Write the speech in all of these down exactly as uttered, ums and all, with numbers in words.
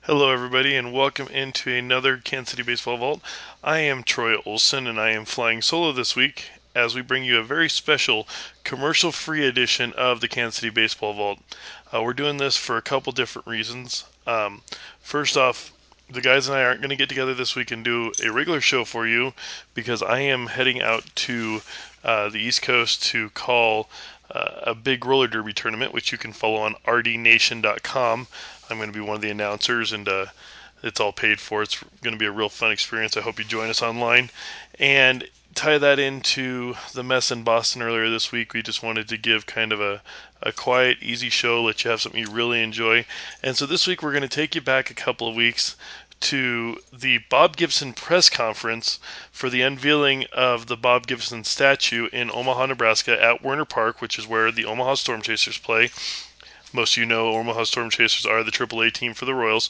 Hello, everybody, and welcome into another Kansas City Baseball Vault. I am Troy Olson, and I am flying solo this week as we bring you a very special commercial free edition of the Kansas City Baseball Vault. Uh, we're doing this for a couple different reasons. Um, first off, the guys and I aren't going to get together this week and do a regular show for you because I am heading out to uh, the East Coast to call uh, a big roller derby tournament, which you can follow on r d nation dot com. I'm going to be one of the announcers, and uh, it's all paid for. It's going to be a real fun experience. I hope you join us online. And tie that into the mess in Boston earlier this week. We just wanted to give kind of a, a quiet, easy show, let you have something you really enjoy. And so this week we're going to take you back a couple of weeks to the Bob Gibson press conference for the unveiling of the Bob Gibson statue in Omaha, Nebraska at Werner Park, which is where the Omaha Storm Chasers play. Most of you know Omaha Storm Chasers are the triple A team for the Royals.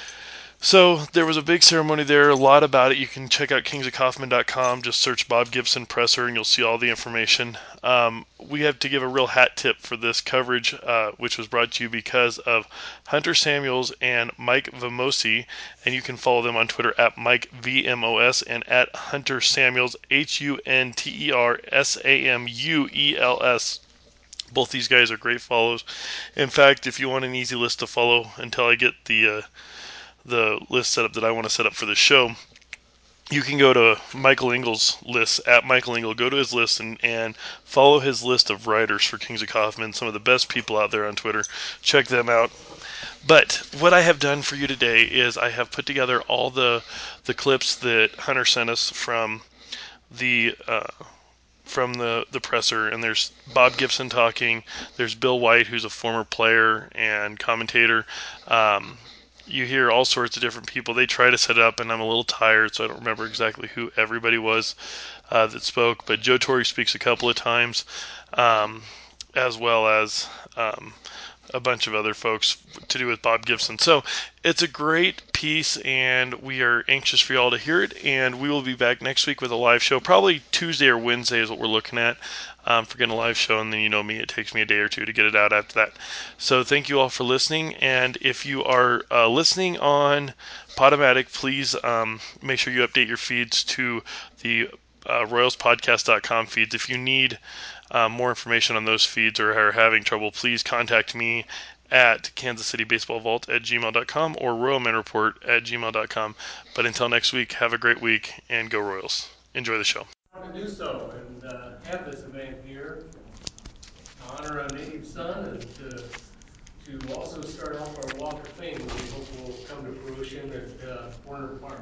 So there was a big ceremony there, a lot about it. You can check out kings of kaufman dot com, just search Bob Gibson presser, and you'll see all the information. Um, we have to give a real hat tip for this coverage, uh, which was brought to you because of Hunter Samuels and Mike Vamosi, and you can follow them on Twitter at Mike V M O S and at Hunter Samuels, H U N T E R S A M U E L S. Both these guys are great follows. In fact, if you want an easy list to follow until I get the uh, the list set up that I want to set up for the show, you can go to Michael Ingles' list at Michael Ingle. Go to his list and, and follow his list of writers for Kings of Kaufman. Some of the best people out there on Twitter. Check them out. But what I have done for you today is I have put together all the the clips that Hunter sent us from the uh, from the, the presser, and there's Bob Gibson talking. There's Bill White, who's a former player and commentator. Um, you hear all sorts of different people. They try to set it up, and I'm a little tired, so I don't remember exactly who everybody was uh, that spoke. But Joe Torre speaks a couple of times, um, as well as um, a bunch of other folks to do with Bob Gibson. So it's a great piece, and we are anxious for y'all to hear it. And we will be back next week with a live show, probably Tuesday or Wednesday is what we're looking at um, for getting a live show. And then you know me, it takes me a day or two to get it out after that. So thank you all for listening. And if you are uh, listening on Podomatic, please um, make sure you update your feeds to the uh, royals podcast dot com feeds. If you need um, more information on those feeds or are having trouble, please contact me at kansas city baseball vault at gmail dot com or royal men report at gmail dot com. But until next week, have a great week and go Royals. Enjoy the show. To do so and uh, have this event here to honor a native son and to, to also start off our Walk of Fame that we hope will come to fruition at uh, Werner Park.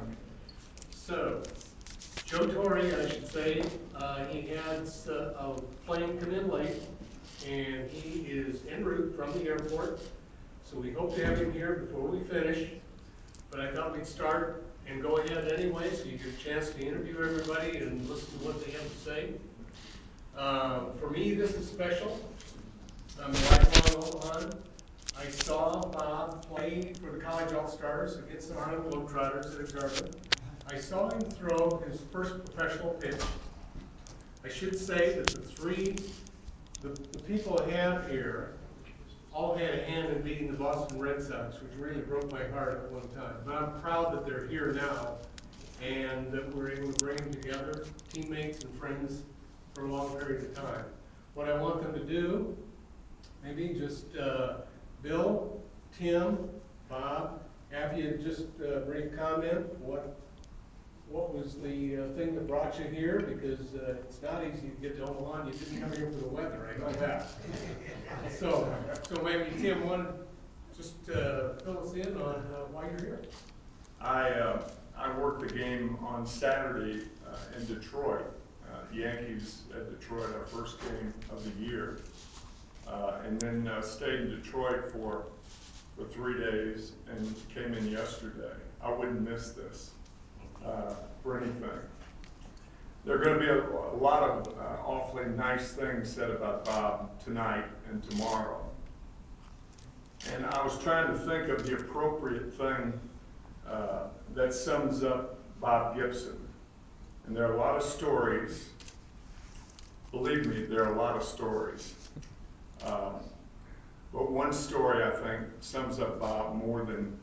So, Joe Torre, I should say, uh, he had uh, a plane come in late, and he is en route from the airport. So we hope to have him here before we finish. But I thought we'd start and go ahead anyway, so you get a chance to interview everybody and listen to what they have to say. Um, for me, this is special. I'm a lifelong Omahan. I saw Bob play for the College All-Stars against the Harlem Globetrotters at Garden. I saw him throw his first professional pitch. I should say that the three, the, the people I have here all had a hand in beating the Boston Red Sox, which really broke my heart at one time. But I'm proud that they're here now and that we're able to bring them together, teammates and friends for a long period of time. What I want them to do, maybe just uh, Bill, Tim, Bob, have you just uh, brief comment. What what was the uh, thing that brought you here? Because uh, it's not easy to get to Omaha. You didn't come here for the weather, I know that. so, so maybe Tim, want to just uh, fill us in on uh, why you're here? I uh, I worked the game on Saturday uh, in Detroit. Uh, the Yankees at Detroit, our first game of the year, uh, and then uh, stayed in Detroit for for three days and came in yesterday. I wouldn't miss this uh, for anything. There are going to be a, a lot of uh, awfully nice things said about Bob tonight and tomorrow. And I was trying to think of the appropriate thing uh, that sums up Bob Gibson. And there are a lot of stories. Believe me, there are a lot of stories. Um, but one story I think sums up Bob more than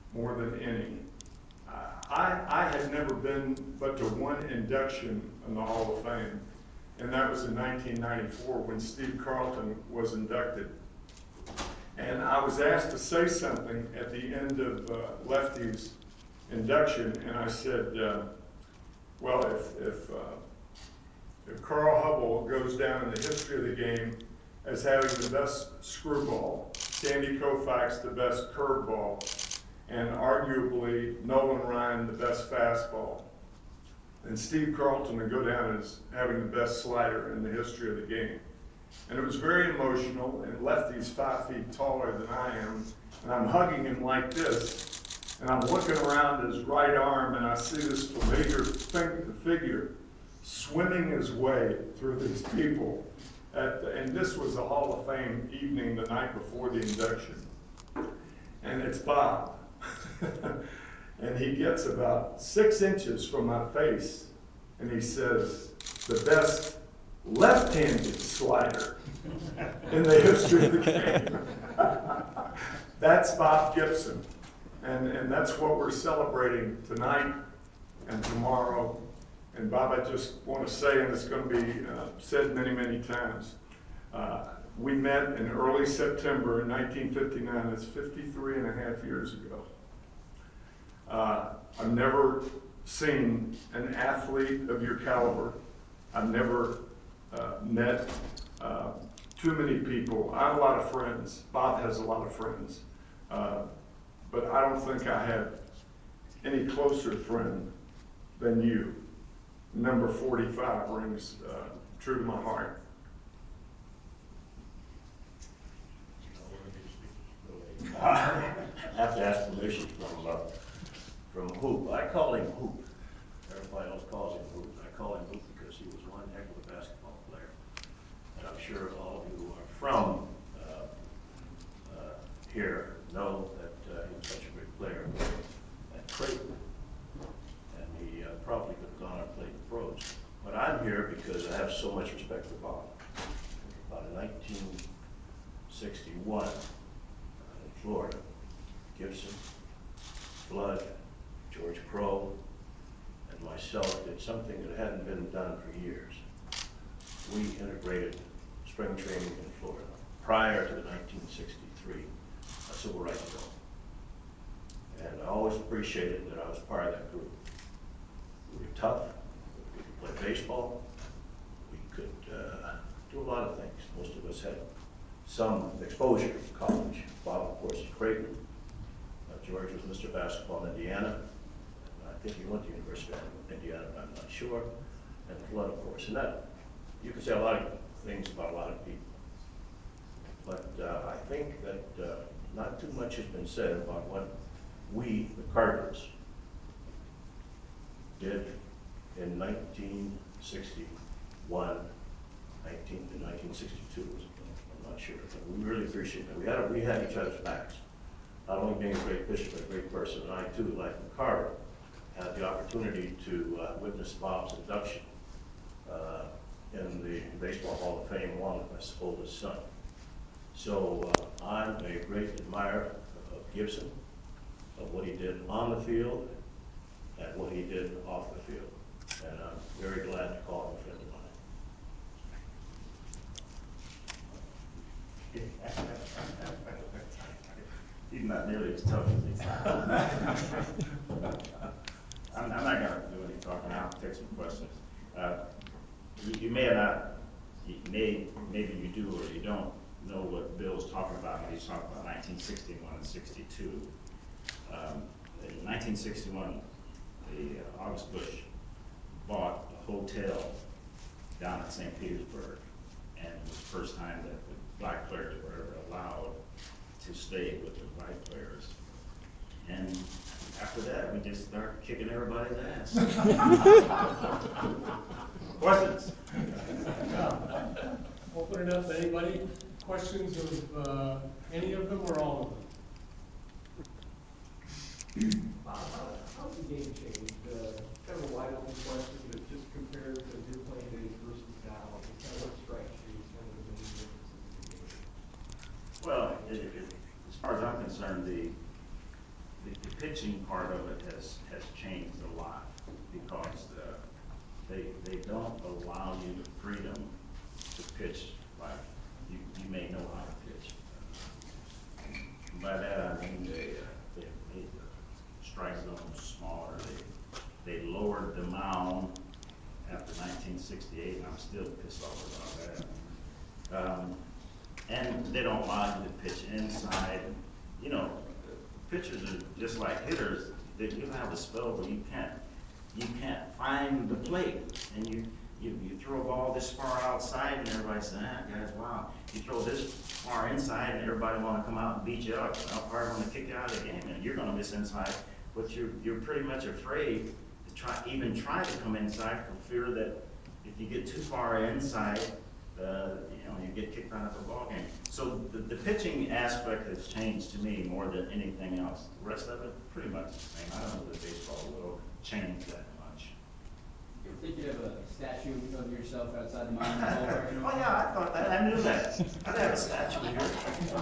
more than any. I, I had never been but to one induction in the Hall of Fame, and that was in nineteen ninety-four when Steve Carlton was inducted. And I was asked to say something at the end of uh, Lefty's induction, and I said, uh, well, if, if, uh, if Carl Hubbell goes down in the history of the game as having the best screwball, Sandy Koufax the best curveball, and arguably Nolan Ryan the best fastball, and Steve Carlton would go down as having the best slider in the history of the game. And it was very emotional, and Lefty's five feet taller than I am, and I'm hugging him like this, and I'm looking around his right arm, and I see this familiar figure swimming his way through these people. At the, and this was the Hall of Fame evening the night before the induction. And it's Bob. And he gets about six inches from my face, and he says, the best left-handed slider in the history of the game. That's Bob Gibson. And, and that's what we're celebrating tonight and tomorrow. And Bob, I just want to say, and it's going to be uh, said many, many times, uh, we met in early September in nineteen fifty-nine. That's fifty-three and a half years ago. Uh, I've never seen an athlete of your caliber. I've never uh, met uh, too many people. I have a lot of friends. Bob has a lot of friends. Uh, but I don't think I have any closer friend than you. Number forty-five rings uh, true to my heart. I have to ask permission from uh, from Hoop. I call him Hoop. Everybody else calls him Hoop. I call him Hoop because he was one heck of a basketball player. And I'm sure all of you who are from uh, uh, here know that uh, he was such a great player at Creighton. And he uh, probably could have gone and played the pros. But I'm here because I have so much respect for Bob. About in nineteen sixty-one uh, in Florida, Gibson, Flood, George Crow, and myself did something that hadn't been done for years. We integrated spring training in Florida prior to the nineteen sixty-three uh, Civil Rights Bill. And I always appreciated that I was part of that group. We were tough, we could play baseball, we could uh, do a lot of things. Most of us had some exposure in college. Bob, of course, at Creighton. Uh, George was Mister Basketball in Indiana. I think he went to University of Indiana, but I'm not sure. And Flood, of course. And that, you can say a lot of things about a lot of people. But uh, I think that uh, not too much has been said about what we, the Carters, did in nineteen sixty-one, nineteen, and nineteen sixty-two, I'm not sure. But we really appreciate that. We had, we had each other's backs. Not only being a great bishop, but a great person. And I, too, like McCarver, had the opportunity to uh, witness Bob's induction uh, in the Baseball Hall of Fame along with my oldest son. So uh, I'm a great admirer of Gibson, of what he did on the field and what he did off the field. And I'm very glad to call him a friend of mine. He's not nearly as tough as he sounds. I'm, I'm not going to do any talking. I'll take some questions. Uh, you, you may not, you may, maybe you do or you don't know what Bill's talking about when he's talking about nineteen sixty-one and sixty-two. Um, in nineteen sixty-one, the uh, August Bush bought a hotel down in Saint Petersburg, and it was the first time that the black players were ever allowed to stay with the white players. And after that, we just start kicking everybody's ass. Questions? Open it up to anybody. Questions of uh, any of them or all of them? Bob, how, how's the game changed? Uh, kind of a wide open question, but just compared to your playing days versus now, just kind of what strikes you as kind of the main differences in the game? Well, it, it, as far as I'm concerned, the, the, the pitching part of it has, has changed a lot because uh, they, they don't allow you the freedom to pitch like you, you may know how to pitch. Uh, and by that I mean they, uh, they made the strike zones smaller. They, they lowered the mound after nineteen sixty-eight, and I'm still pissed off about that. Um, and they don't allow you to pitch inside. You know, pitchers are just like hitters. They, you have a spell where you can't, you can't find the plate, and you, you, you throw a ball this far outside, and everybody says, ah, guys, wow. You throw this far inside, and everybody want to come out and beat you up. The umpire want to kick you out of the game, and you're going to miss inside, but you're, you're pretty much afraid to try, even try to come inside for fear that if you get too far inside, uh, you know, you get kicked out of the ball game. So the, the pitching aspect has changed to me more than anything else. The rest of it, pretty much the same. I don't know that baseball will change that much. You ever think you'd have a statue of yourself outside the mound in the ballpark? Oh yeah, I thought that. I knew that. I'd have a statue here.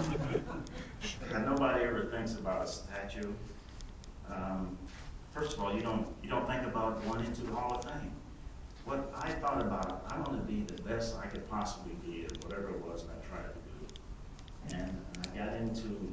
And nobody ever thinks about a statue. Um, first of all, you don't you don't think about going into the Hall of Fame. What I thought about, I want to be the best I could possibly be at whatever it was I tried to do. And, and I got into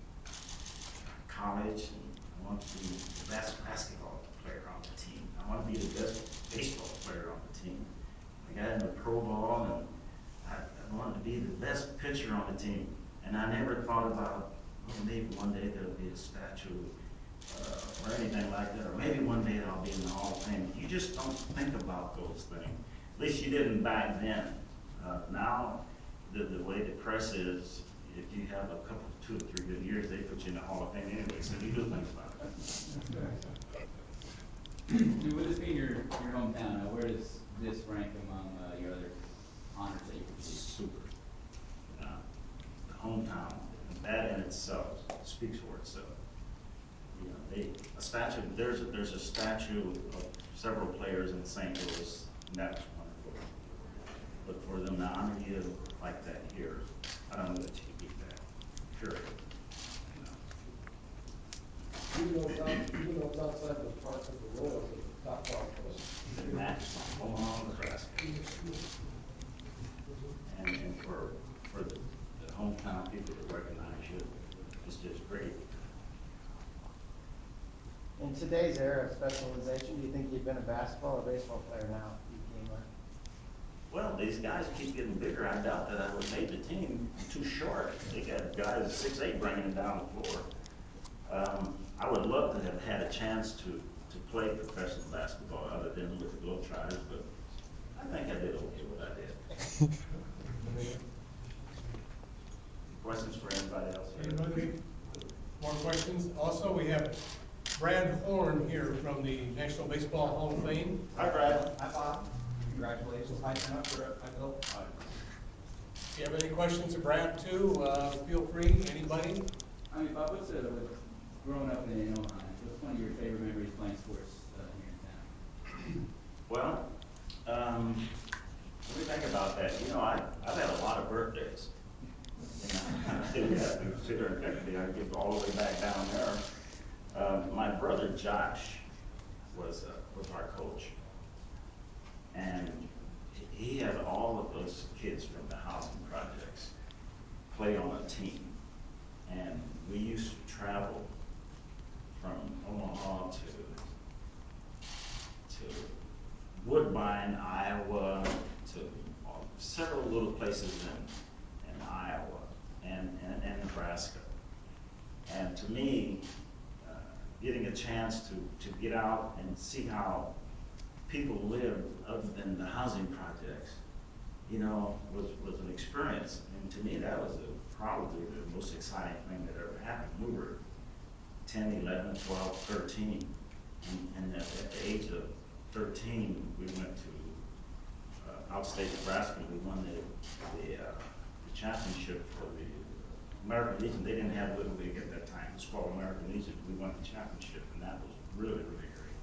college, and I want to be the best basketball player on the team. I want to be the best baseball player on the team. I got into pro ball, and I, I wanted to be the best pitcher on the team. And I never thought about, oh, maybe one day there'll be a statue uh, or anything like that, or maybe one day I'll be in the Hall of Fame. You just don't think about those things. At least you didn't back then. Uh, now, the, the way the press is, if you have a couple, two or three good years, they put you in the Hall of Fame anyway, so you do think about it. With this being your, your hometown, uh, where does this rank among uh, your other honors that you've received? Super. Uh, the hometown, that in itself speaks for itself. You know, they, a statue, there's a, there's a statue of several players in Saint Louis, and that was wonderful. But for them to honor you like that here, I don't know that you can beat that, period. Even though it's out, even though it's outside the park of the Royals, it's a top golf course. In Match, Omaha, Nebraska. And, and for, for the, the hometown people to recognize you, it's just great. In today's era of specialization, do you think you'd been a basketball or baseball player now if you came up? Well, these guys keep getting bigger. I doubt that I would have made the team. I'm too short. They got guys six eight bringing it down the floor. Um, I would love to have had a chance to, to play professional basketball other than with the Globetrotters, but I think I did okay what I did. Questions for anybody else here? Anybody? More questions? Also, we have Brad Horn here from the National Baseball Hall of Fame. Hi, Brad. Hi, Bob. Congratulations. Hi, Tim, up for it. Hi, Bill. Hi. If you have any questions of Brad too, uh, feel free, anybody. I mean, Bob, what's uh, with growing up in Omaha? What's one of your favorite memories playing sports uh, here in town? Well, um, let me think about that. You know, I, I've had a lot of birthdays. And I didn't have to sit there and think, I get all the way back down there. Um, my brother Josh was, uh, was our coach. And he had all of those kids from the housing projects play on a team. And we used to travel from Omaha to, to Woodbine, Iowa, to several little places in, in Iowa and, and, and Nebraska. And to me, uh, getting a chance to, to get out and see how people live other than the housing projects, you know, was, was an experience. And to me, that was a, probably the most exciting thing that ever happened. We were ten, eleven, twelve, thirteen. And, and at, at the age of thirteen, we went to uh, outstate Nebraska. We won the, the, uh, the championship for the American Legion. They didn't have Little League at that time. It was called American Legion. We won the championship, and that was really, really great.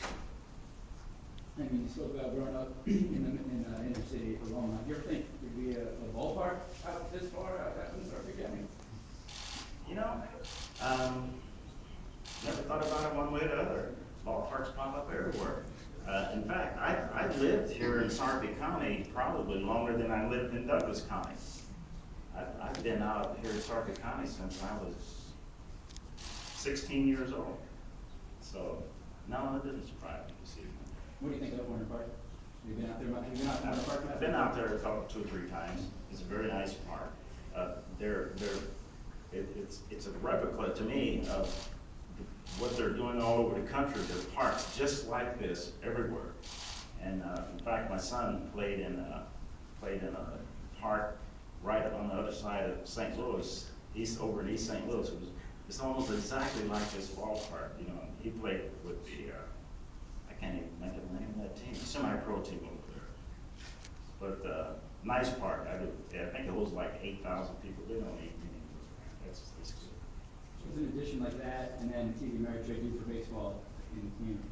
I mean, you spoke about growing up in the in, uh, inner city of Omaha. Do you ever think there'd be a, a ballpark out this far out, out in Sarpy County? You know, um, never thought about it one way or the other. Ballparks pop up everywhere. Uh, in fact, I, I lived here in Sarpy County probably longer than I lived in Douglas County. I've, I've been out here in Sarpy County since I was sixteen years old. So, no, it didn't surprise me to see them in there. What do you think of Warner Park? Have you been out there much? Have you been out to Warner Park much? I've been out there a couple, two or three times. It's a very nice park. Uh, they're, they're, it, it's, it's a replica to me of the, what they're doing all over the country. There are parks just like this everywhere. And uh, in fact, my son played in a, played in a park right on the other side of Saint Louis, east over in East Saint Louis. It was, it's almost exactly like this ballpark. You know, he played with the, uh, I can't even think of the name of that team, semi-pro team over there. But uh, nice park. I, do, I think it holds like eight thousand people. They don't need many more than that. That's, that's good. What's an addition like that, and then T V Ameritrade do for baseball in the community?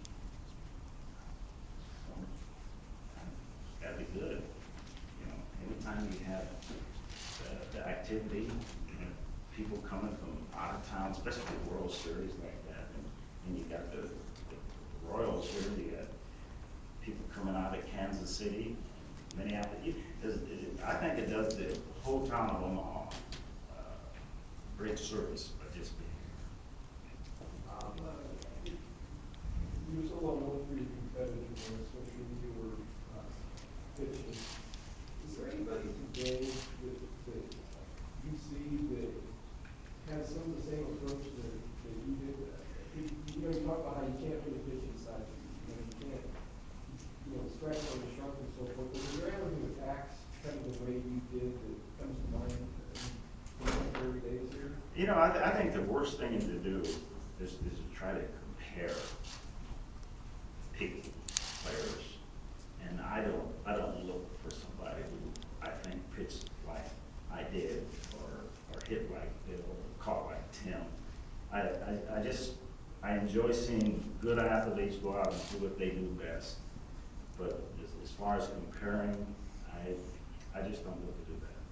That'd be good. You know, anytime you have the, the activity, you know, people coming from out of town, especially the World Series like that, and, and you got the, the, the Royals here, you got people coming out of Kansas City, Minneapolis. It, it, I think it does the whole town of Omaha uh, great service by just being here. Um, uh, you're so well known for your competitiveness, social media or uh, pitching. Is there anybody today that, that you see that has some of the same approach that, that you did? Uh, you know, you talk about how you can't really pitch inside, you, you know, you can't, you know, strike while you're shrunk and so forth, but is there anyone who attacks kind of the way you did that comes to mind in contemporary days here? You know, I, th I think the worst thing to do is, is to try to compare people, players, and I don't, I don't look for somebody who I think pitched like I did, or, or hit like Bill, or caught like Tim. I, I, I just, I enjoy seeing good athletes go out and do what they do best. But as, as far as comparing, I, I just don't look to do that.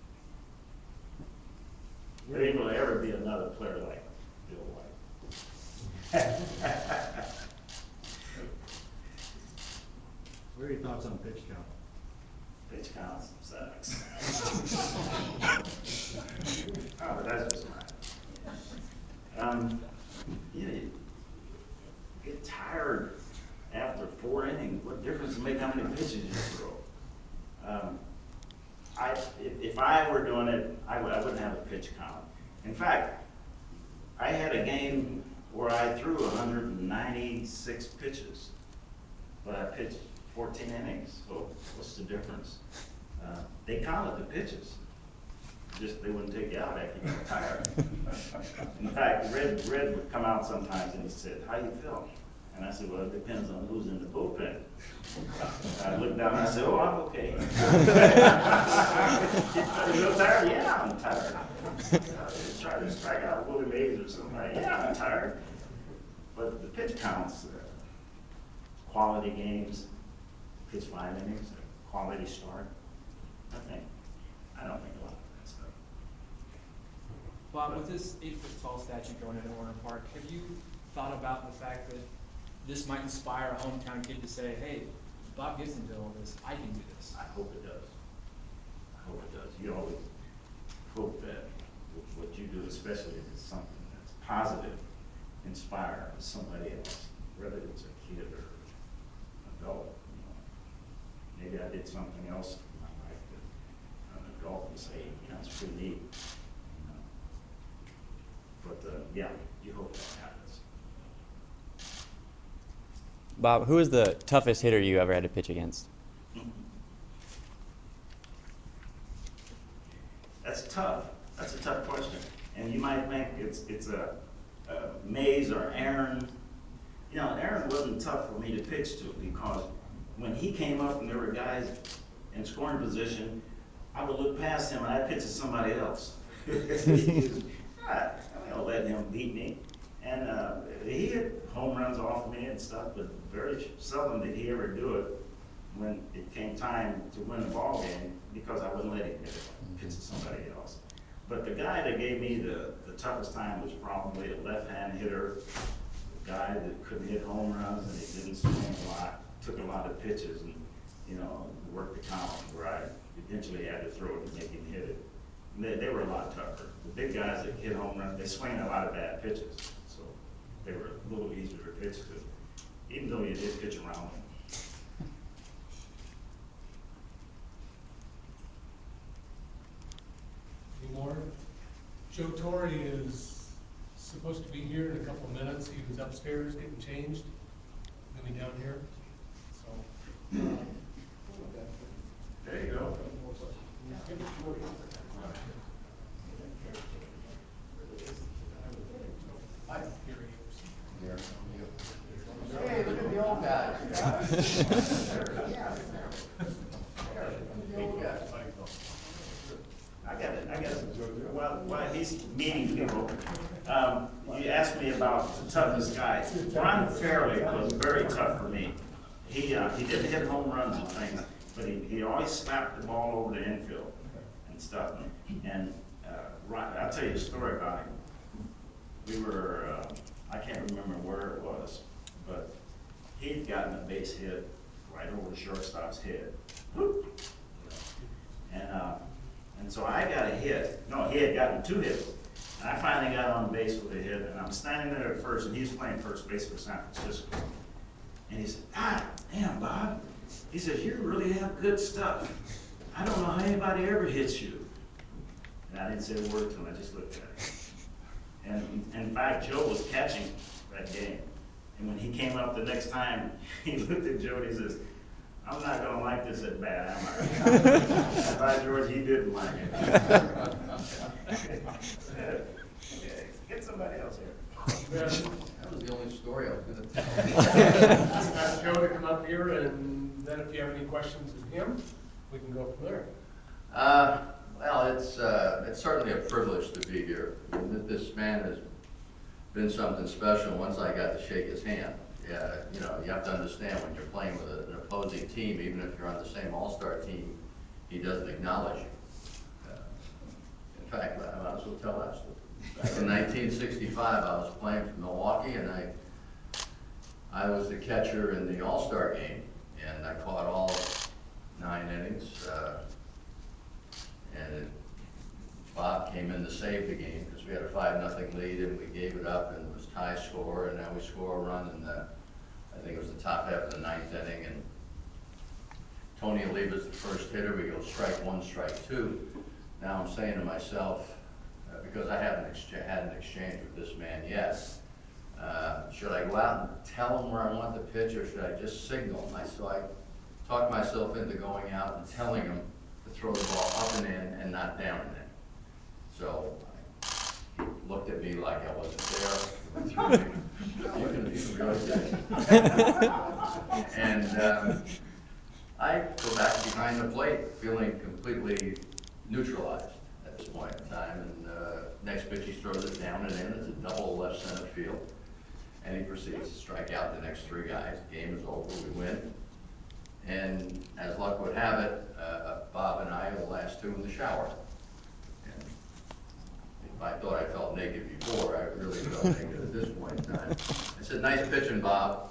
There ain't gonna ever be another player like Bill White. What are your thoughts on pitch count? Pitch count sucks. Oh, but that's just mine. Um, you know, you get tired after four innings. What difference does it make how many pitches you throw? Um, I, if, if I were doing it, I w I wouldn't have a pitch count. In fact, I had a game where I threw one hundred ninety-six pitches, but I pitched fourteen innings. So what's the difference? Uh, they counted the pitches. Just they wouldn't take you out after you got tired. In fact, Red, Red would come out sometimes and he said, "How you feel?" And I said, "Well, it depends on who's in the bullpen." I looked down and I said, "Oh, I'm okay." You feel tired? Yeah, I'm tired. Uh, try to strike out Willie Mays or somebody. Yeah, I'm tired. But the pitch counts, uh, quality games, pitch five innings, a quality start. I think, I don't think a lot of that stuff. Bob, with this eight foot tall statue going in at Warner Park, have you thought about the fact that this might inspire a hometown kid to say, hey, Bob Gibson did all this, I can do this? I hope it does. I hope it does. You always hope that what you do, especially if it's something that's positive, inspire somebody else, whether it's a kid or an adult. You know, maybe I did something else in my life that an adult would say, you know, it's pretty neat. You know, but uh, yeah, you hope that happens. Bob, who is the toughest hitter you ever had to pitch against? That's tough. That's a tough question. And you might think it's it's a, a Mays or Aaron. You know, Aaron wasn't tough for me to pitch to because when he came up and there were guys in scoring position, I would look past him and I'd pitch to somebody else. he was, ah, I'm gonna let him beat me. And uh, he hit home runs off me and stuff, but very seldom did he ever do it when it came time to win the ball game because I wouldn't let him hit it, pitch to somebody else. But the guy that gave me the, the toughest time was probably a left-hand hitter guy that couldn't hit home runs and he didn't swing a lot, took a lot of pitches and, you know, worked the count where I eventually had to throw it to make him hit it. And they, they were a lot tougher. The big guys that hit home runs, they swing a lot of bad pitches, so they were a little easier to pitch to, even though you did pitch around them. Any more? Joe Torre is supposed to be here in a couple of minutes. He was upstairs getting changed. He'll be down here. So, uh, There you go. Hey, look at the old guys, guys. Yeah. There, look at the old guys. I got it, I got it. While, while he's meeting people, um, you asked me about the toughest guy. Ron Fairley was very tough for me. He, uh, he didn't hit home runs and things, but he, he always slapped the ball over the infield and stuff. And, uh, Ron, I'll tell you a story about him. We were, uh, I can't remember where it was, but he'd gotten a base hit right over the shortstop's head. Whoop, you know. And, uh, and so I got a hit. No, he had gotten two hits. And I finally got on base with a hit, and I'm standing there at first, and he's playing first base for San Francisco. And he said, "God damn, Bob." He said, "You really have good stuff. I don't know how anybody ever hits you." And I didn't say a word to him, I just looked at him. And in fact, Joe was catching that game. And when he came up the next time, he looked at Joe and he says, "I'm not gonna like this at bat, am I?" By George, he didn't like it. Get somebody else here. That was the only story I was gonna tell. ask Joe to come up here, and then if you have any questions of him, we can go from there. Uh, well, it's, uh, it's certainly a privilege to be here. I mean, this man has been something special once I got to shake his hand. Yeah, you know, you have to understand when you're playing with a, an opposing team, even if you're on the same all-star team, he doesn't acknowledge you. Uh, in fact, I might as well tell that story. Back in nineteen sixty-five, I was playing for Milwaukee, and I I was the catcher in the All-Star game, and I caught all nine innings. Uh, and it, Bob came in to save the game because we had a five nothing lead, and we gave it up, and it was tie score, and now we score a run in the, I think it was the top half of the ninth inning, and Tony Oliva's the first hitter. We go strike one, strike two. Now I'm saying to myself, uh, because I haven't excha- had an exchange with this man yet, uh, should I go out and tell him where I want the pitch, or should I just signal him? I, so I talked myself into going out and telling him to throw the ball up and in and not down and in. So he looked at me like I wasn't there. He went through me. You can, you can really do it. And um, I go back behind the plate feeling completely neutralized at this point in time. And uh, next pitch he throws it down and in. It's a double left center field. And he proceeds to strike out the next three guys. The game is over, we win. And as luck would have it, uh, Bob and I are the last two in the shower. And if I thought I felt naked before, I really felt naked at this point in time. I said, "Nice pitching, Bob."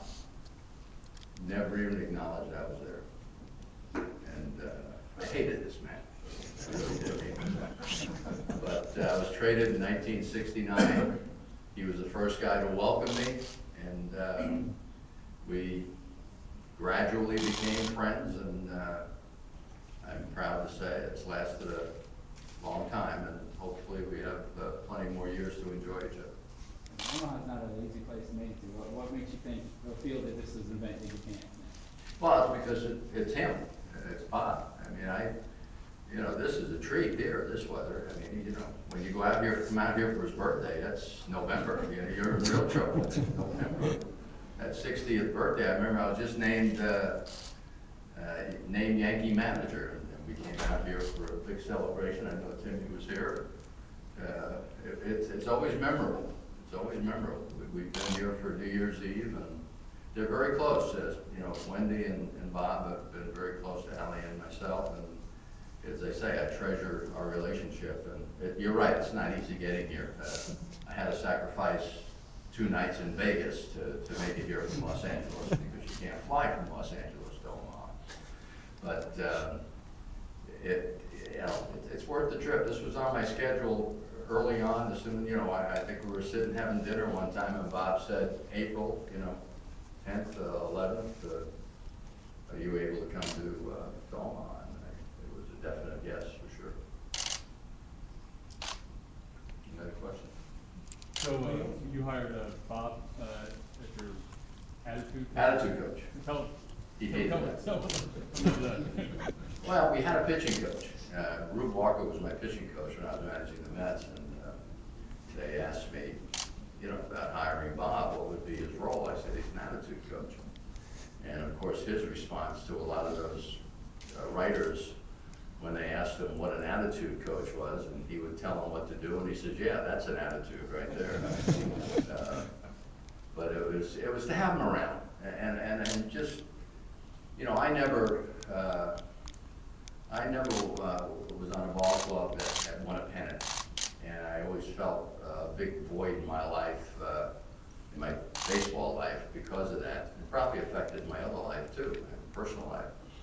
Never even acknowledged I was there. And uh, I hated this man. I really did hate him. But uh, I was traded in nineteen sixty-nine. He was the first guy to welcome me, and uh, we gradually became friends, and uh, I'm proud to say it's lasted a long time, and hopefully we have uh, plenty more years to enjoy each other. Omaha's not an easy place to make it to. What, what makes you think, or feel that this is an event that you can't miss? Well, it's because it, it's him, it's Bob. I mean, I, you know, this is a treat here, this weather. I mean, you know, when you go out here, come out here for his birthday, that's November. You know, you're in real trouble. It's November. That sixtieth birthday, I remember I was just named, uh, uh, named Yankee manager, and, and we came out here for a big celebration. I know Timmy was here. Uh, it, it's, it's always memorable. It's always memorable. We, we've been here for New Year's Eve, and they're very close. As you know, Wendy and, and Bob have been very close to Allie and myself, and as they say, I treasure our relationship. And it, you're right, it's not easy getting here. Uh, I had to sacrifice two nights in Vegas to, to make it here from Los Angeles, because you can't fly from Los Angeles to Omaha. But, um, it, you know, it, it's worth the trip. This was on my schedule early on. As soon, you know, I, I think we were sitting having dinner one time, and Bob said, April, you know, tenth, uh, eleventh, uh, are you able to come to, uh, to Omaha? And I, it was a definite yes, for sure. You got a question? So uh, you hired uh, Bob uh, as your attitude coach? Attitude coach. Tell, He tell, hated tell, that. tell, tell that. Well, we had a pitching coach. Uh, Rube Walker was my pitching coach when I was managing the Mets, and uh, they asked me, you know, about hiring Bob, what would be his role? I said, he's an attitude coach. And of course, his response to a lot of those uh, writers, when they asked him what an attitude coach was, and he would tell them what to do, and he said, yeah, that's an attitude right there. uh, but it was, it was to have him around, and, and, and just, you know, I never, uh, I never uh, was on a ball club that had won a pennant, and I always felt a big void in my life, uh, in my baseball life, because of that. It probably affected my other life too, my personal life.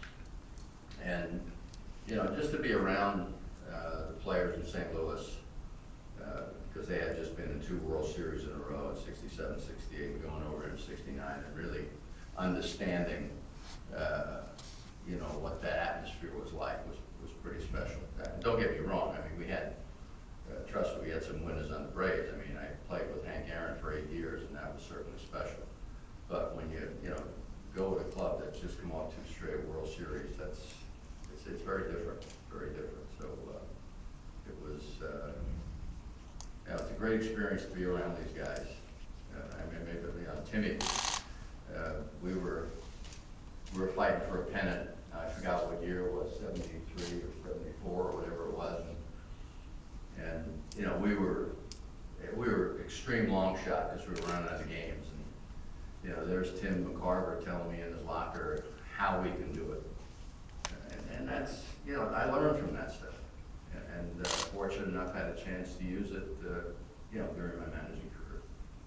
And you know, just to be around uh, the players in Saint Louis, because uh, they had just been in two World Series in a row in sixty-seven, sixty-eight, going over in sixty-nine, and really understanding, uh, you know, what that atmosphere was like was, was pretty special. Uh, don't get me wrong, I mean, we had, uh, trust me, we had some winners on the Braves. I mean, I played with Hank Aaron for eight years, and that was certainly special. But when you, you know, go with a club that's just come off two straight World Series, that's, it's, it's very different, very different. So uh, it was, uh, you know, it's a great experience to be around these guys. Uh, I mean, maybe, you know, Timmy, uh, we were, we were fighting for a pennant. I forgot what year it was, seventy-three or seventy-four or whatever it was. And, and you know, we were, we were extreme long shot because we were running out of games. And, you know, there's Tim McCarver telling me in his locker how we can do it. And, and that's, you know, I learned from that stuff. And, and uh, fortunate enough, had a chance to use it, uh, you know, during my managing career.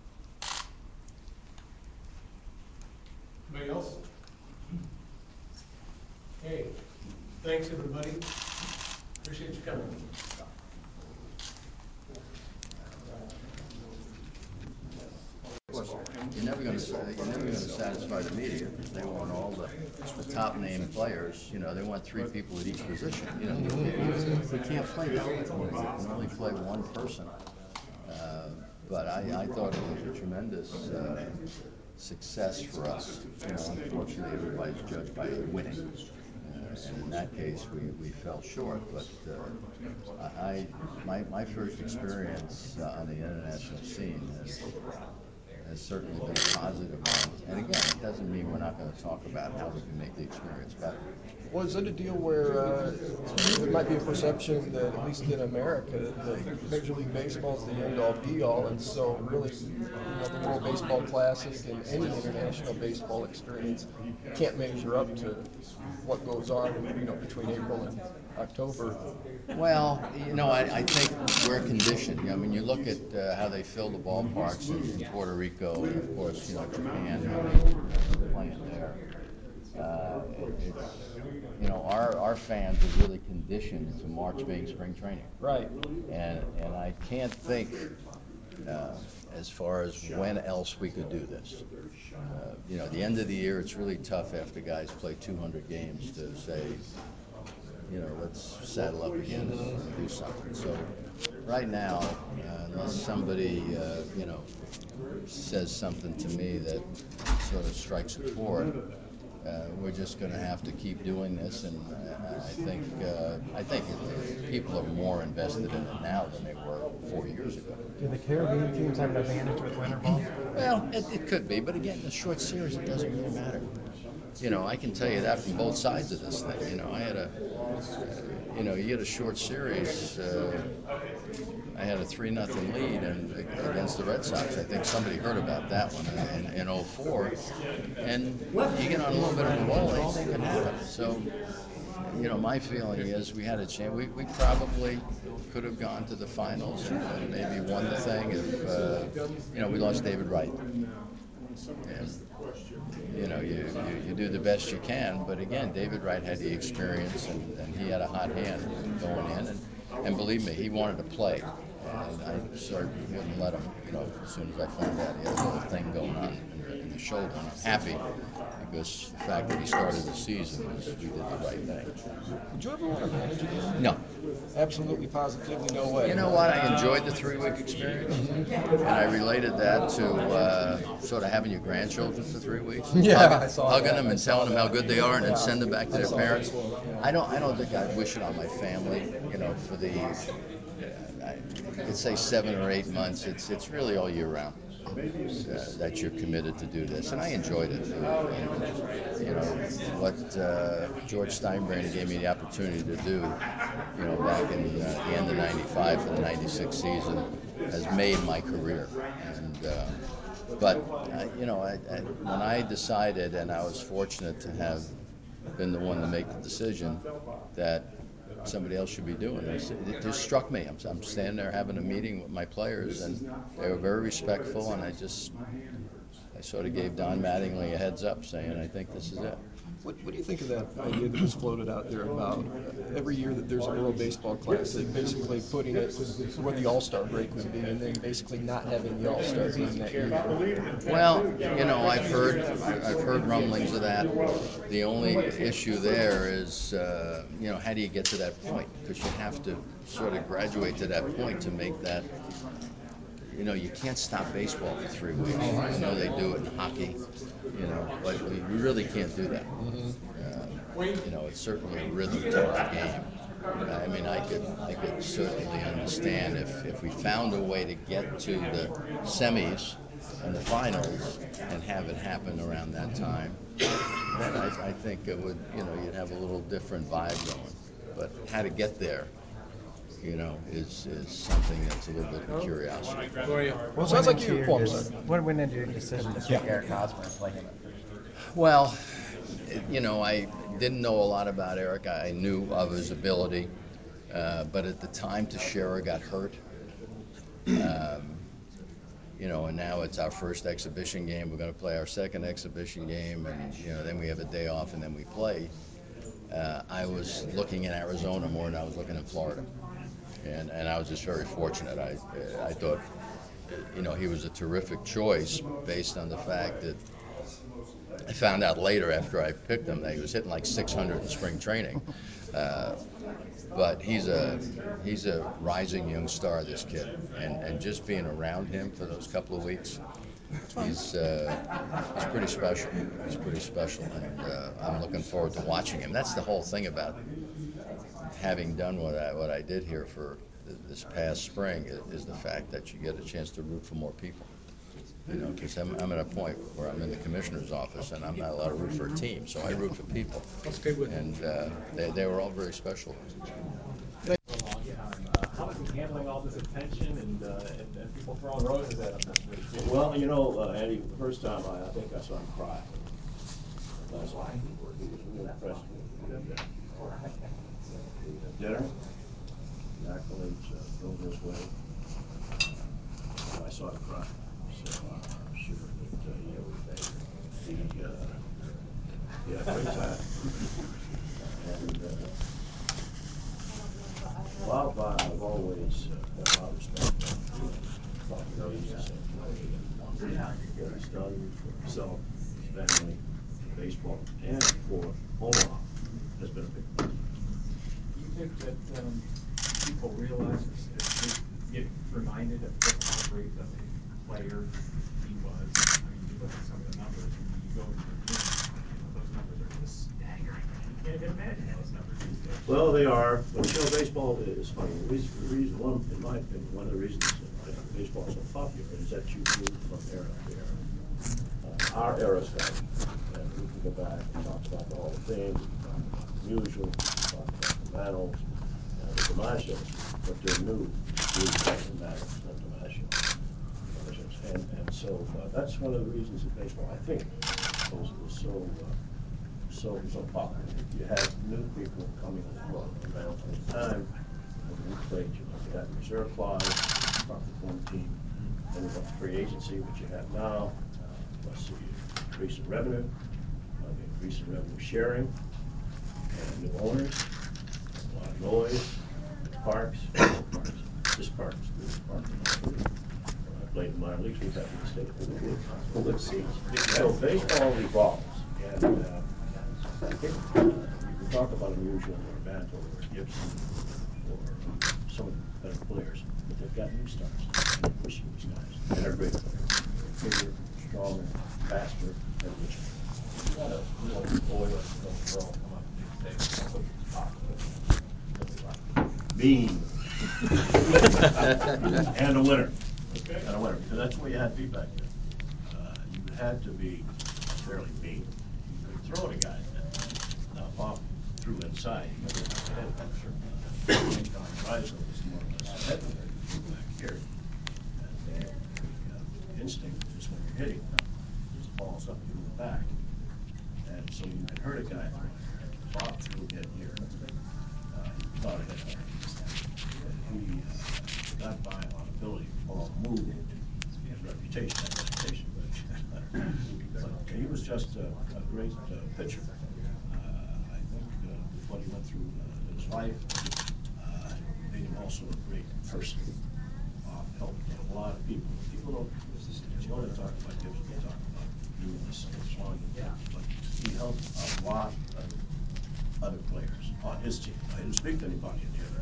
Anybody else? Hey, thanks everybody. Appreciate you coming. You're never going to you're never going to satisfy the media, because they want all the, the top name players. You know, they want three people at each position. You know, you can't, we can't play that way. You can only play one person. Uh, but I, I thought it was a tremendous uh, success for us. You know, unfortunately, everybody's judged by winning. Uh, and in that case, we, we fell short. But uh, I, my, my first experience uh, on the international scene has, has certainly been a positive one. And again, it doesn't mean we're not going to talk about how we can make the experience better. Was it a deal where uh, there might be a perception that, at least in America, that Major League Baseball is the end-all be-all, and so really, you know, the World Baseball Classic and any international baseball experience can't measure up to what goes on, you know, between April and October? Well, you know, I, I think we're conditioned. I mean, you look at uh, how they fill the ballparks in, in Puerto Rico, and of course, you know, Japan, how they playing there. Uh, it, it's, you know, our, our fans are really conditioned to March, May, spring training. Right. And, and I can't think uh, as far as when else we could do this. Uh, you know, the end of the year, it's really tough after guys play two hundred games to say, you know, let's saddle up again and do something. So right now, uh, unless somebody, uh, you know, says something to me that sort of strikes a chord, uh, we're just going to have to keep doing this. And uh, I think uh, I think people are more invested in it now than they were four years ago. Do the Caribbean teams have an advantage with winter ball? Well, it, it could be, but again, the short series, it doesn't really matter. You know, I can tell you that from both sides of this thing. You know, I had a, uh, you know, you get a short series. Uh, I had a three nothing lead and against the Red Sox. I think somebody heard about that one in, in oh four. And you get on a little bit of a roll, anything can happen. So, you know, my feeling is we had a chance. We, we probably could have gone to the finals and, and maybe won the thing if, uh, you know, we lost David Wright. And, you know, you, you, you do the best you can, but again, David Wright had the experience and, and he had a hot hand going in. And, and believe me, he wanted to play. And I certainly wouldn't let him, you know, as soon as I found out he had a little thing going on in the, in the shoulder. And I'm happy because the fact that he started the season was we did the right thing. Would you ever want to manage again? No. Absolutely, positively, no way. You know what? I enjoyed the three-week experience, and I related that to uh, sort of having your grandchildren for three weeks. Yeah, hugging, I saw hugging that. them I and saw telling them how that. good they are, and then Yeah. send them back to I their saw that parents. as well, yeah. I don't. I don't think I'd wish it on my family. You know, for the I, let's say seven or eight months. It's it's really all year round. Uh, that you're committed to do this, and I enjoyed it. And, you know what uh, George Steinbrenner gave me the opportunity to do, you know, back in uh, the end of ninety-five for the ninety-six season, has made my career. And uh, but uh, you know, I, I, when I decided, and I was fortunate to have been the one to make the decision that somebody else should be doing this. It just struck me. I'm, I'm standing there having a meeting with my players, and they were very respectful, and I just, I sort of gave Don Mattingly a heads up saying, I think this is it. What, what do you think of that idea that was floated out there about uh, every year that there's a World Baseball Classic, basically putting it where the All-Star break would be, and then basically not having the All-Star game that year? Well, you know, I've heard, I've heard rumblings of that. The only issue there is, uh, you know, how do you get to that point? Because you have to sort of graduate to that point to make that. You know, you can't stop baseball for three weeks. I know they do it in hockey, you know, but we, we really can't do that. Uh, you know, it's certainly a rhythm to our game. I mean, I could, I could certainly understand if, if we found a way to get to the semis and the finals and have it happen around that time, then I, I think it would, you know, you'd have a little different vibe going. But how to get there, you know, is, is something that's a little bit of a curiosity. Well, it sounds like you. Oh, I'm sorry. What went into your decision to pick Eric Hosmer and play him at first? Well, you know, I didn't know a lot about Eric. I knew of his ability, uh, but at the time Teixeira got hurt. Um, you know, and now it's our first exhibition game. We're going to play our second exhibition game, and you know, then we have a day off, and then we play. Uh, I was looking in Arizona more than I was looking in Florida, and and I was just very fortunate. I I thought, you know, he was a terrific choice based on the fact that I found out later after I picked him that he was hitting like six hundred in spring training. Uh, but he's a he's a rising young star, this kid, and and just being around him for those couple of weeks, he's uh, he's pretty special. He's pretty special, and uh, I'm looking forward to watching him. That's the whole thing about having done what I what I did here for th- this past spring is, is the fact that you get a chance to root for more people. You know, because I'm, I'm at a point where I'm in the commissioner's office and I'm not allowed to root for a team, so I root for people. And uh, they, they were all very special. For a long time. Uh, how is he handling all this attention and, uh, and, and people throwing roses at him this week? Well, you know, uh, Eddie, the first time I, I think I saw him cry. Last night. He was really impressed with the, uh, the dinner. The accolades uh, go this way. Uh, I saw him cry. So uh, I'm sure that uh, he, he, uh, he had a great time. And uh, Bob, uh, I've always uh, had a lot of respect for him. I thought that he's the same way. And what he's done for himself, his family, for baseball, and for Omaha has been a big thing. Do you think that um, people realize or s- at least get reminded of just how great of a player he was? I mean, you look at some of the numbers and you go to the game, you know, those numbers are just staggering. You can't even imagine those numbers these days. Well, they are, but you know, baseball is funny. The reason, the reason, one, in my opinion, one of the reasons that uh, baseball is so popular is that you move from era to era. Uh, our era's gone, and we can go back and talk about the Hall of Fame, we can talk about the usual, we can talk about the Mantles, uh, the DiMaggio's, but they're new, usual, the Mantles, not DiMaggio. And, and so uh, that's one of the reasons that baseball, I think, is, is so uh, so, so popular. You had new people coming along around all the time. And when we played, you know, you had a reserve clause, proper form team, then we went to free agency, which you have now, uh, plus the increase in revenue, uh, the increase in revenue sharing, and new owners, a lot of noise, parks, parks. This park is the biggest park in the country. When I played in minor leagues, we've had the state full of seats. So baseball evolves, and uh, I think uh, you can talk about a Musial or a Mantle or a Gibson or uh, some of the better players, but they've got new stars. And I wish these guys, and they're great players. Bigger, stronger, faster, and richer. You had a little boy like Bill Grohl come up to me and say, "What was Bob really like?" Mean. And a winner. Okay. And a winner, because that's the way you had to be back then. Uh, you had to be fairly mean. You could throw at a guy. Now, Bob threw inside, he never got the head. I'm sure. James Conner Drysdale was more or less a head back here. And the, the uh, instinct is when you're hitting, there's a ball, something you move back. And so you can hurt a guy throwing. Bob threw head here. Uh, he thought ahead hard. He uh, got by on ability. The ball moved. His reputation, that reputation, but, but he was just a, a great uh, pitcher. Uh, I think uh, with what he went through uh, in his life, uh, made him also a great person. Uh, helped a lot of people. People don't, you only talk about Gibson, they talk about Lewis and Swan, but he helped a lot of other players on his team. I didn't speak to anybody in the other.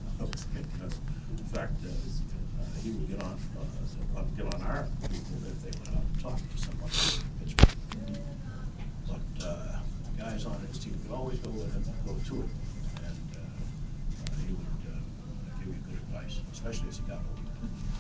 In fact, uh, uh, he would get on, uh, get on our people if they went out and talked to somebody in Pittsburgh. But uh, guys on his team could always go with him, go to him, and uh, uh, he would uh, give you good advice, especially as he got older.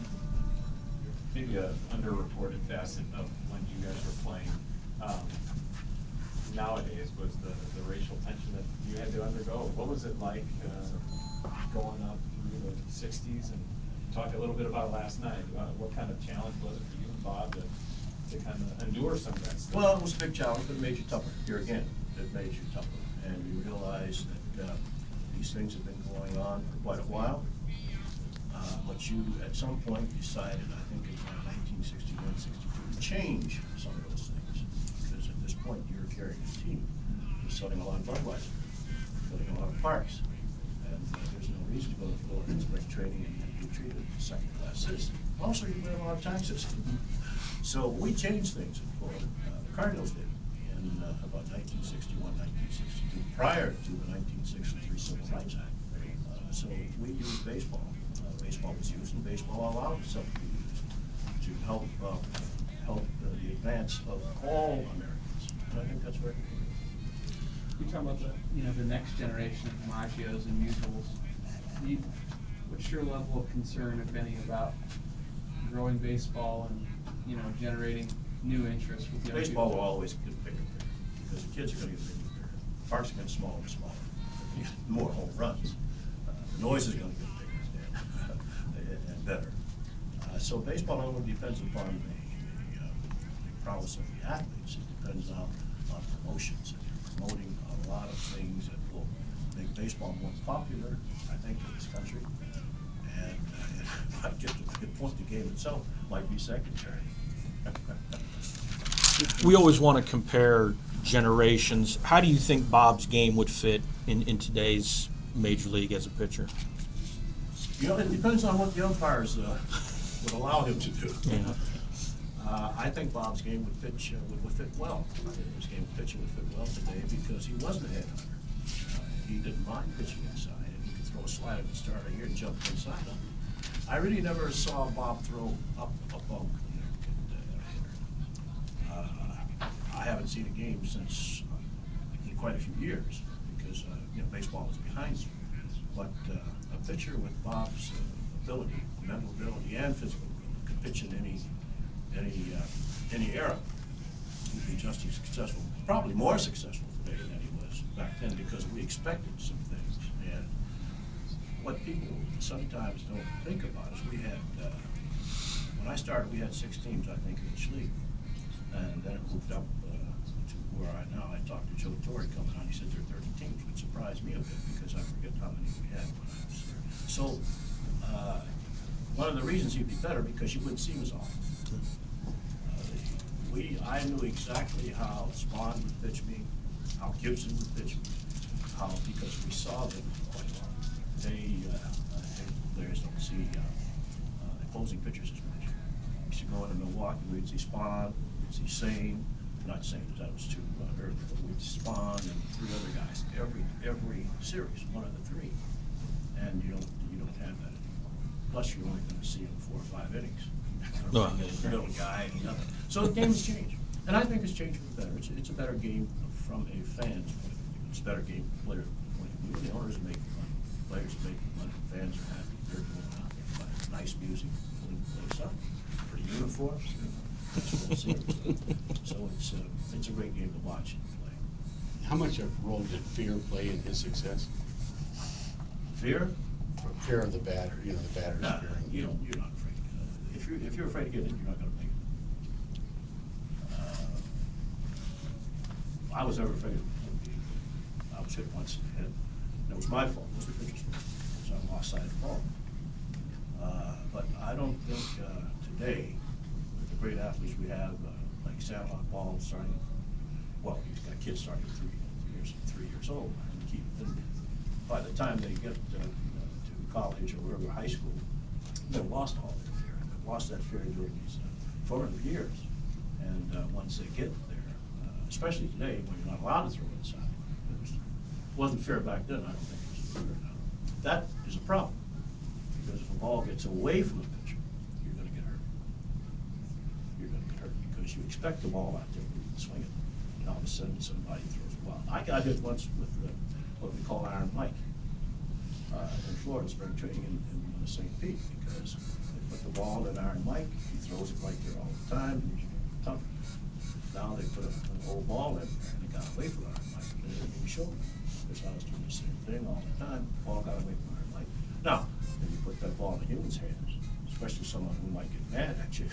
Maybe a underreported facet of when you guys were playing um, nowadays was the, the racial tension that you had to undergo. What was it like uh, going up through the sixties, and talk a little bit about last night? Uh, what kind of challenge was it for you and Bob to, to kind of endure some of that stuff? Well, it was a big challenge, but it made you tougher. Here again, it made you tougher. And you realize that uh, these things have been going on for quite a while. Uh, but you, at some point, decided, I think in nineteen sixty-one, sixty-two, to change some of those things. Because at this point, you're carrying a team. You're selling a lot of Budweiser, filling a lot of parks. And uh, there's no reason to go to Florida in spring training and, and be treated as a second-class citizen. Also, you pay a lot of taxes. So we changed things in Florida. Uh, the Cardinals did in uh, about nineteen sixty-one, nineteen sixty-two, prior to the nineteen sixty-three Civil Rights Act. Uh, so we used baseball. Uh, baseball was used, and baseball allowed itself to be used to help uh, help uh, the advance of all Americans. And I think that's very important. You're talking about the, you know, the next generation of DiMaggios and Musials. You, what's your level of concern, if any, about growing baseball and, you know, generating new interest with young Baseball people? will always get bigger and bigger because the kids are going to get bigger and bigger. The parks are getting smaller and smaller. You get more home runs. Uh, the noise is going to get bigger and, and better. Uh, so baseball not only depends upon the, the, uh, the prowess of the athletes, it depends now on promotions. And you're promoting a lot of things that will make baseball more popular, I think, in this country. And uh, it might get to the point the game itself might be secondary. We always want to compare generations. How do you think Bob's game would fit in, in today's major league as a pitcher? You know, it depends on what the umpires uh, would allow him to do. Yeah. Uh, I think Bob's game would pitch uh, would, would fit well. I think his game of pitching would fit well today because he wasn't a headhunter. Uh, he didn't mind pitching inside, and he could throw a slider at the start of the year and jump inside on it. I really never saw Bob throw up a bunk, you know, at, uh, at a hitter. Uh, I haven't seen a game since uh, in quite a few years because uh, you know baseball was behind me. But uh, a pitcher with Bob's uh, ability, mental ability, and physical ability could pitch in any any uh, any era. He'd be just as successful, probably more successful today than he was back then because we expected some things. And what people sometimes don't think about is we had, uh, when I started, we had six teams, I think, in each league. And then it moved up uh, to where I now, I talked to Joe Torre coming on, he said there are thirty teams, which surprised me a bit because I forget how many we had when I was there. So, uh, one of the reasons he'd be better because you wouldn't see him as often. Uh, we, I knew exactly how Spahn would pitch me, how Gibson would pitch me, how, because we saw them quite often. They, uh, I think players don't see uh, uh, opposing pitchers as much. We used to go into Milwaukee, we'd see Spahn, we'd see Sane, not Sane, that was too uh, early, but we'd Spahn and three other guys every every series, one of the three. And you don't you don't have that anymore. Plus, you're only going to see him four or five innings. No. The middle guy and the other. So the game's changed, and I think it's changed for the better. It's, it's a better game from a fan's point of view. It's a better game from a player's point of view. The owners are making money, players are making money, fans are happy. They're going out there playing nice music, pulling the place up, pretty uniforms. You know, that's what the series. So it's uh, it's a great game to watch and play. How much of a role did fear play in his success? Fear? Fear of the batter, you know, the batter's No, fearing. you don't. You're not afraid. Uh, if you're if you're afraid to get in, you're not going to make it. Uh, I was never afraid of being hit. I was hit once in the head. And it was my fault. It was the pitcher's fault. It was on the lost side of the ball. Uh, but I don't think uh, today, with the great athletes we have, uh, like Sandlot Ball starting, well, he's got kids starting at three, three years, three years old, and keep. And by the time they get uh, to college or wherever, high school, they've lost all their fear. They've lost that fear during these uh, formative years. And uh, once they get there, uh, especially today when you're not allowed to throw inside, it was, wasn't fair back then. I don't think it's fair now. That is a problem because if a ball gets away from the pitcher, you're going to get hurt. You're going to get hurt because you expect the ball out there where you can swing it, and all of a sudden somebody throws it wild. I got hit once with uh, what we call Iron Mike uh, in Florida spring training in, in uh, Saint Pete because they put the ball in Iron Mike. He throws it right there all the time. And he's tough. Now they put a, an old ball in there and it got away from Iron Mike. They didn't even show me because I was doing the same thing all the time. The ball got away from Iron Mike. Now, when you put that ball in a human's hands, especially someone who might get mad at you,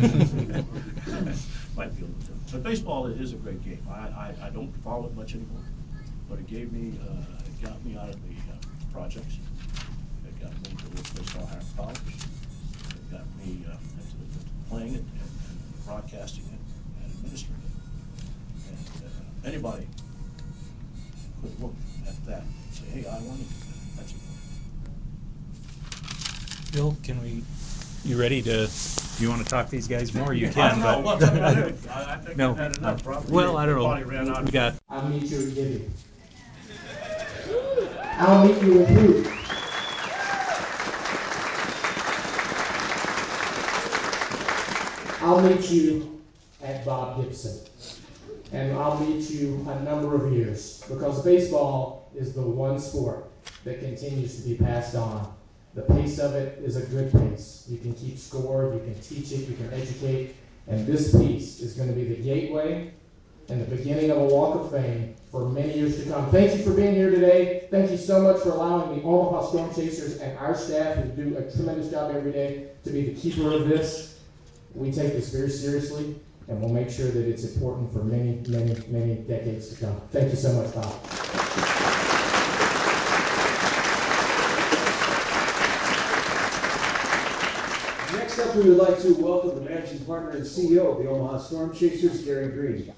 might be a little different. But baseball is a great game. I, I, I don't follow it much anymore, but it gave me, uh, it got me out of the uh, projects. It got me to a place called Harvard College. It got me uh, into, the, into playing it and, and broadcasting it and administering it. And uh, anybody could look at that and say, hey, I want to do that. That's important. Bill, can we, you ready to, if you want to talk to these guys more, you I can, don't know. but. What, I, I think No, we've had no. enough. Probably. Well, I don't Probably ran know. out We of- got, I'll meet you in Gibby. I'll meet you in Hoop. I'll meet you at Bob Gibson. And I'll meet you a number of years because baseball is the one sport that continues to be passed on. The pace of it is a good pace. You can keep score, you can teach it, you can educate, and this piece is going to be the gateway and the beginning of a walk of fame for many years to come. Thank you for being here today. Thank you so much for allowing the Omaha Storm Chasers and our staff who do a tremendous job every day to be the keeper of this. We take this very seriously, and we'll make sure that it's important for many, many, many decades to come. Thank you so much, Bob. Next up, we would like to welcome the managing partner and C E O of the Omaha Storm Chasers, Gary Green.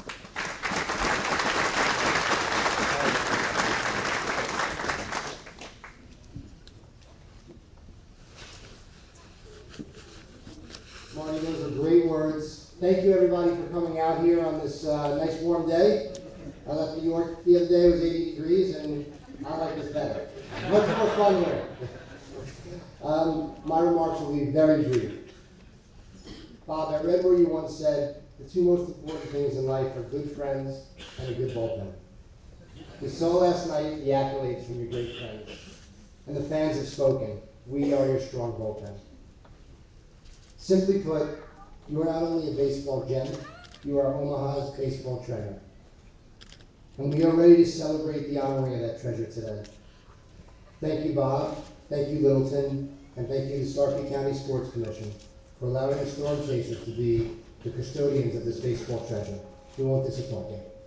Marty, those are great words. Thank you, everybody, for coming out here on this uh, nice warm day. I left New York the other day, it was eighty degrees, and I like this better. Much more fun here. Um, my remarks will be very brief. Bob, I read where you once said, the two most important things in life are good friends and a good bullpen. We saw last night the accolades from your great friends, and the fans have spoken. We are your strong bullpen. Simply put, you are not only a baseball gem, you are Omaha's baseball treasure. And we are ready to celebrate the honoring of that treasure today. Thank you, Bob. Thank you, Littleton. And thank you, the Starkey County Sports Commission, for allowing the Storm Chasers to be the custodians of this baseball treasure. We won't disappoint you.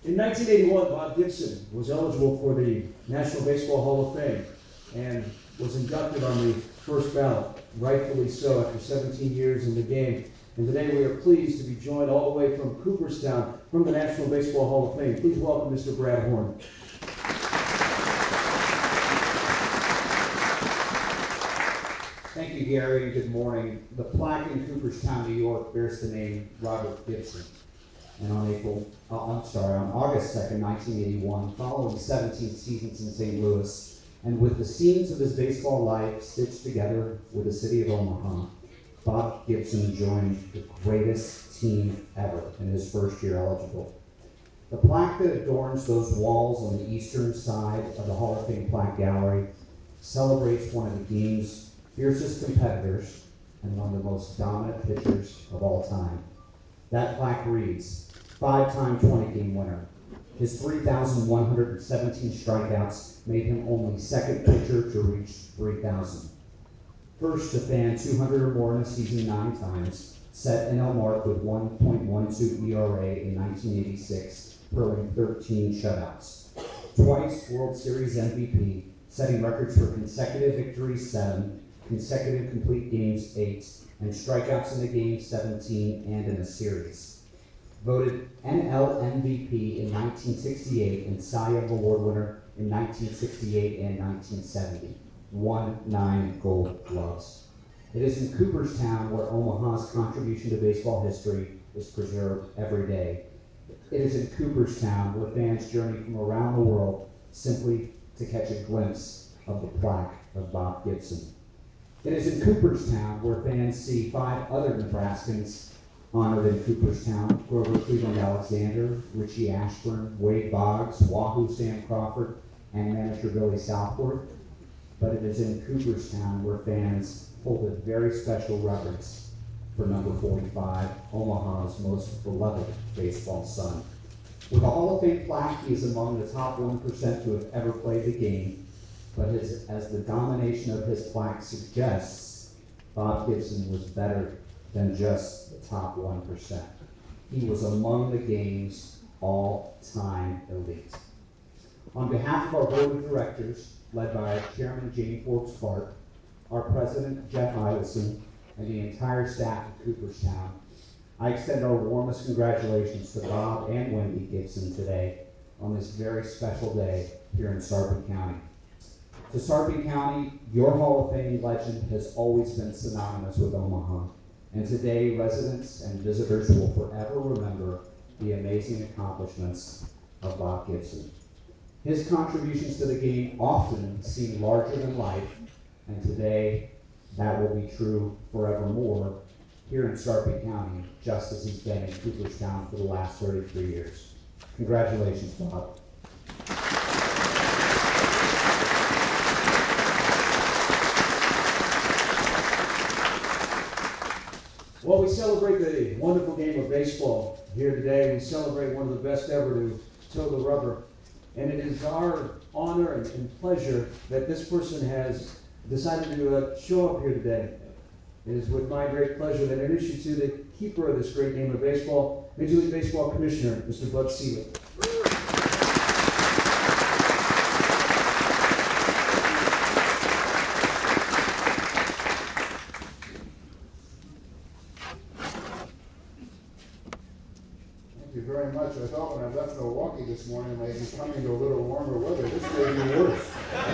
In nineteen eighty-one, Bob Gibson was eligible for the National Baseball Hall of Fame and was inducted on the first ballot, rightfully so, after seventeen years in the game. And today we are pleased to be joined all the way from Cooperstown, from the National Baseball Hall of Fame. Please welcome Mister Brad Horn. Thank you, Gary, and good morning. The plaque in Cooperstown, New York bears the name Robert Gibson. And on April, uh, I'm sorry, on August second, nineteen eighty-one, following seventeen seasons in Saint Louis, and with the scenes of his baseball life stitched together with the city of Omaha, Bob Gibson joined the greatest team ever in his first year eligible. The plaque that adorns those walls on the eastern side of the Hall of Fame plaque gallery celebrates one of the game's fiercest competitors and one of the most dominant pitchers of all time. That plaque reads, five-time twenty-game winner. His three thousand one hundred seventeen strikeouts made him only second pitcher to reach three thousand. First to fan two hundred or more in a season nine times, set N L mark with one point one two E R A in nineteen eighty-six, hurling thirteen shutouts. Twice World Series M V P, setting records for consecutive victories seven, consecutive complete games eight, and strikeouts in the game seventeen and in a series. Voted N L M V P in nineteen sixty-eight and Cy Young Award winner in nineteen sixty-eight and nineteen seventy. Won nine gold gloves. It is in Cooperstown where Omaha's contribution to baseball history is preserved every day. It is in Cooperstown where fans journey from around the world simply to catch a glimpse of the plaque of Bob Gibson. It is in Cooperstown where fans see five other Nebraskans honored in Cooperstown: Grover Cleveland Alexander, Richie Ashburn, Wade Boggs, Wahoo Sam Crawford, and manager Billy Southworth. But it is in Cooperstown where fans hold a very special reverence for number forty-five, Omaha's most beloved baseball son. With a Hall of Fame plaque, he is among the top one percent to have ever played the game. But his, as the domination of his plaque suggests, Bob Gibson was better than just the top one percent. He was among the game's all-time elite. On behalf of our board of directors, led by Chairman Jane Forbes Clark, our president Jeff Eidelson, and the entire staff of Cooperstown, I extend our warmest congratulations to Bob and Wendy Gibson today on this very special day here in Sarpy County. To Sarpy County, your Hall of Fame legend has always been synonymous with Omaha, and today residents and visitors will forever remember the amazing accomplishments of Bob Gibson. His contributions to the game often seem larger than life, and today that will be true forevermore here in Sarpy County, just as he's been in Cooperstown for the last thirty-three years. Congratulations, Bob. While we celebrate the wonderful game of baseball here today, we celebrate one of the best ever to toe the rubber. And it is our honor and, and pleasure that this person has decided to uh, show up here today. It is with my great pleasure that I introduce you to the keeper of this great game of baseball, Major League Baseball Commissioner, Mister Bud Selig. Thank you very much. I thought when I left Milwaukee this morning, I might be coming to a little warmer weather. This may be worse.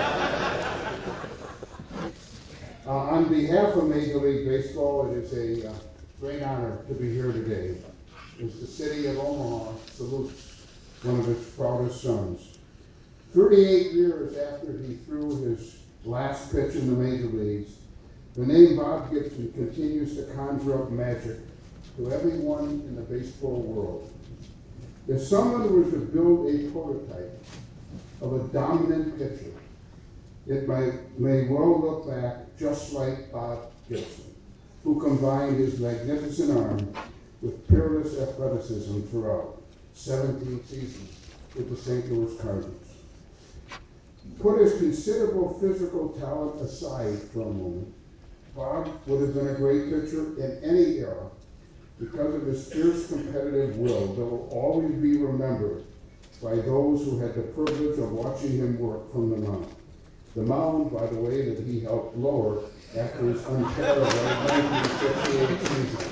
Uh, on behalf of Major League Baseball, it is a uh, great honor to be here today as the city of Omaha salutes one of its proudest sons. thirty-eight years after he threw his last pitch in the major leagues, the name Bob Gibson continues to conjure up magic to everyone in the baseball world. If someone were to build a prototype of a dominant pitcher, it might, may well look back just like Bob Gibson, who combined his magnificent arm with peerless athleticism throughout seventeen seasons with the Saint Louis Cardinals. Put his considerable physical talent aside for a moment, Bob would have been a great pitcher in any era because of his fierce competitive will that will always be remembered by those who had the privilege of watching him work from the mound. The mound, by the way, that he helped lower after his unparalleled nineteen fifty-eight season.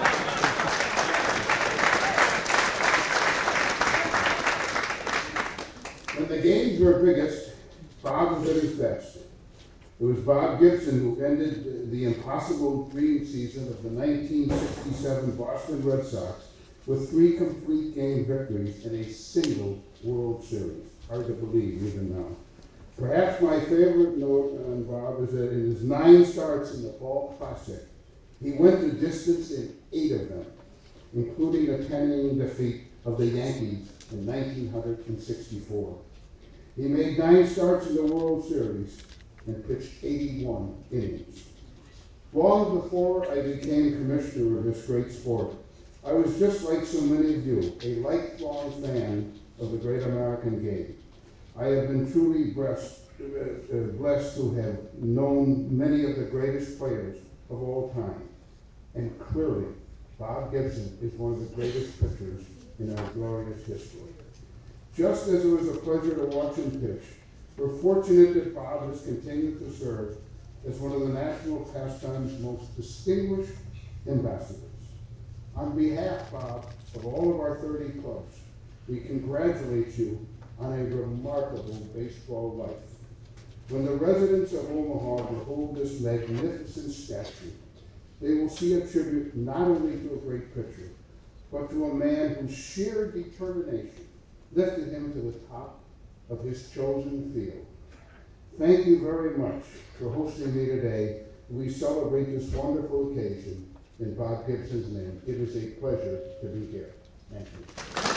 When the games were biggest, Bob was at his best. It was Bob Gibson who ended the impossible dream season of the nineteen sixty-seven Boston Red Sox with three complete game victories in a single World Series. Hard to believe even now. Perhaps my favorite note on Bob is that in his nine starts in the Fall Classic, he went the distance in eight of them, including a ten-inning defeat of the Yankees in nineteen sixty-four. He made nine starts in the World Series and pitched eighty-one innings. Long before I became commissioner of this great sport, I was just like so many of you, a lifelong fan of the great American game. I have been truly blessed, uh, uh, blessed to have known many of the greatest players of all time. And clearly, Bob Gibson is one of the greatest pitchers in our glorious history. Just as it was a pleasure to watch him pitch, we're fortunate that Bob has continued to serve as one of the national pastime's most distinguished ambassadors. On behalf, Bob, of all of our thirty clubs, we congratulate you on a remarkable baseball life. When the residents of Omaha behold this magnificent statue, they will see a tribute not only to a great pitcher, but to a man whose sheer determination lifted him to the top of his chosen field. Thank you very much for hosting me today. We celebrate this wonderful occasion in Bob Gibson's name. It is a pleasure to be here. Thank you.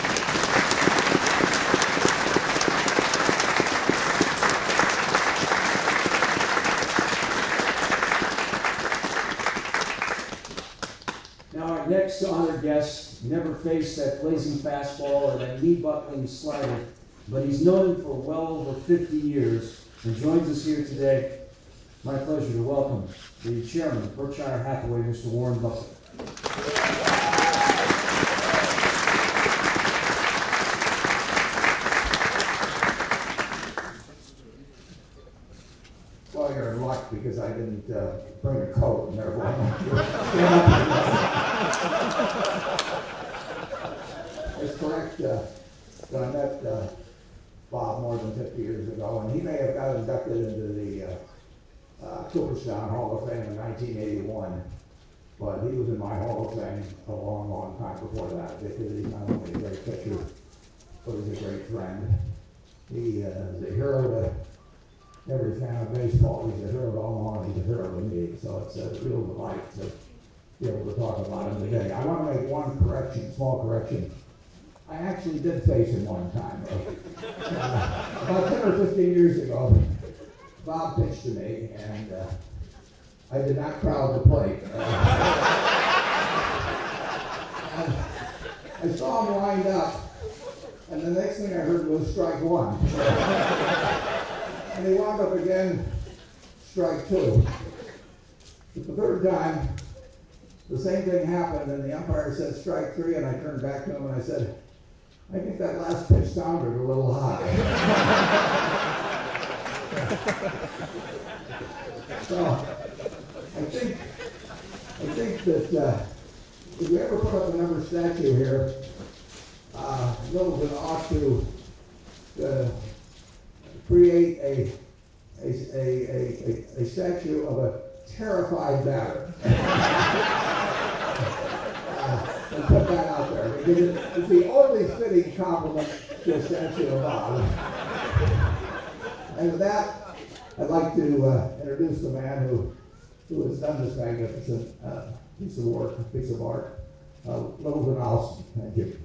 Now our next honored guest never faced that blazing fastball or that knee-buckling slider, but he's known him for well over fifty years and joins us here today. My pleasure to welcome the chairman of Berkshire Hathaway, Mister Warren Buffett. Well, you're in luck because I didn't uh, bring a coat and therefore it's correct. Uh, so I met uh, Bob more than fifty years ago, and he may have got inducted into the uh, uh, Cooperstown Hall of Fame in nineteen eighty-one, but he was in my Hall of Fame a long, long time before that because he's not only a great pitcher, but he's a great friend. He uh, is a hero to every fan of baseball. He's a hero to Omaha, and he's a hero to me, so it's a real delight to be able to talk about him today. I want to make one correction, small correction. I actually did face him one time. Uh, about ten or fifteen years ago, Bob pitched to me, and uh, I did not crowd the plate. Uh, I saw him wind up, and the next thing I heard was strike one. And he wound up again, strike two. But the third time, the same thing happened, and the umpire said strike three, and I turned back to him and I said, I think that last pitch sounded a little high. So, I think, I think that uh, if we ever put up a number statue here, uh, Littleton ought to uh, create a A, a, a, a statue of a terrified batter. uh, and put that out there because it, it's the only fitting compliment to a statue of Bob. And with that, I'd like to uh, introduce the man who, who has done this magnificent uh, piece of work, piece of art, uh, Littleton Allison. Thank you.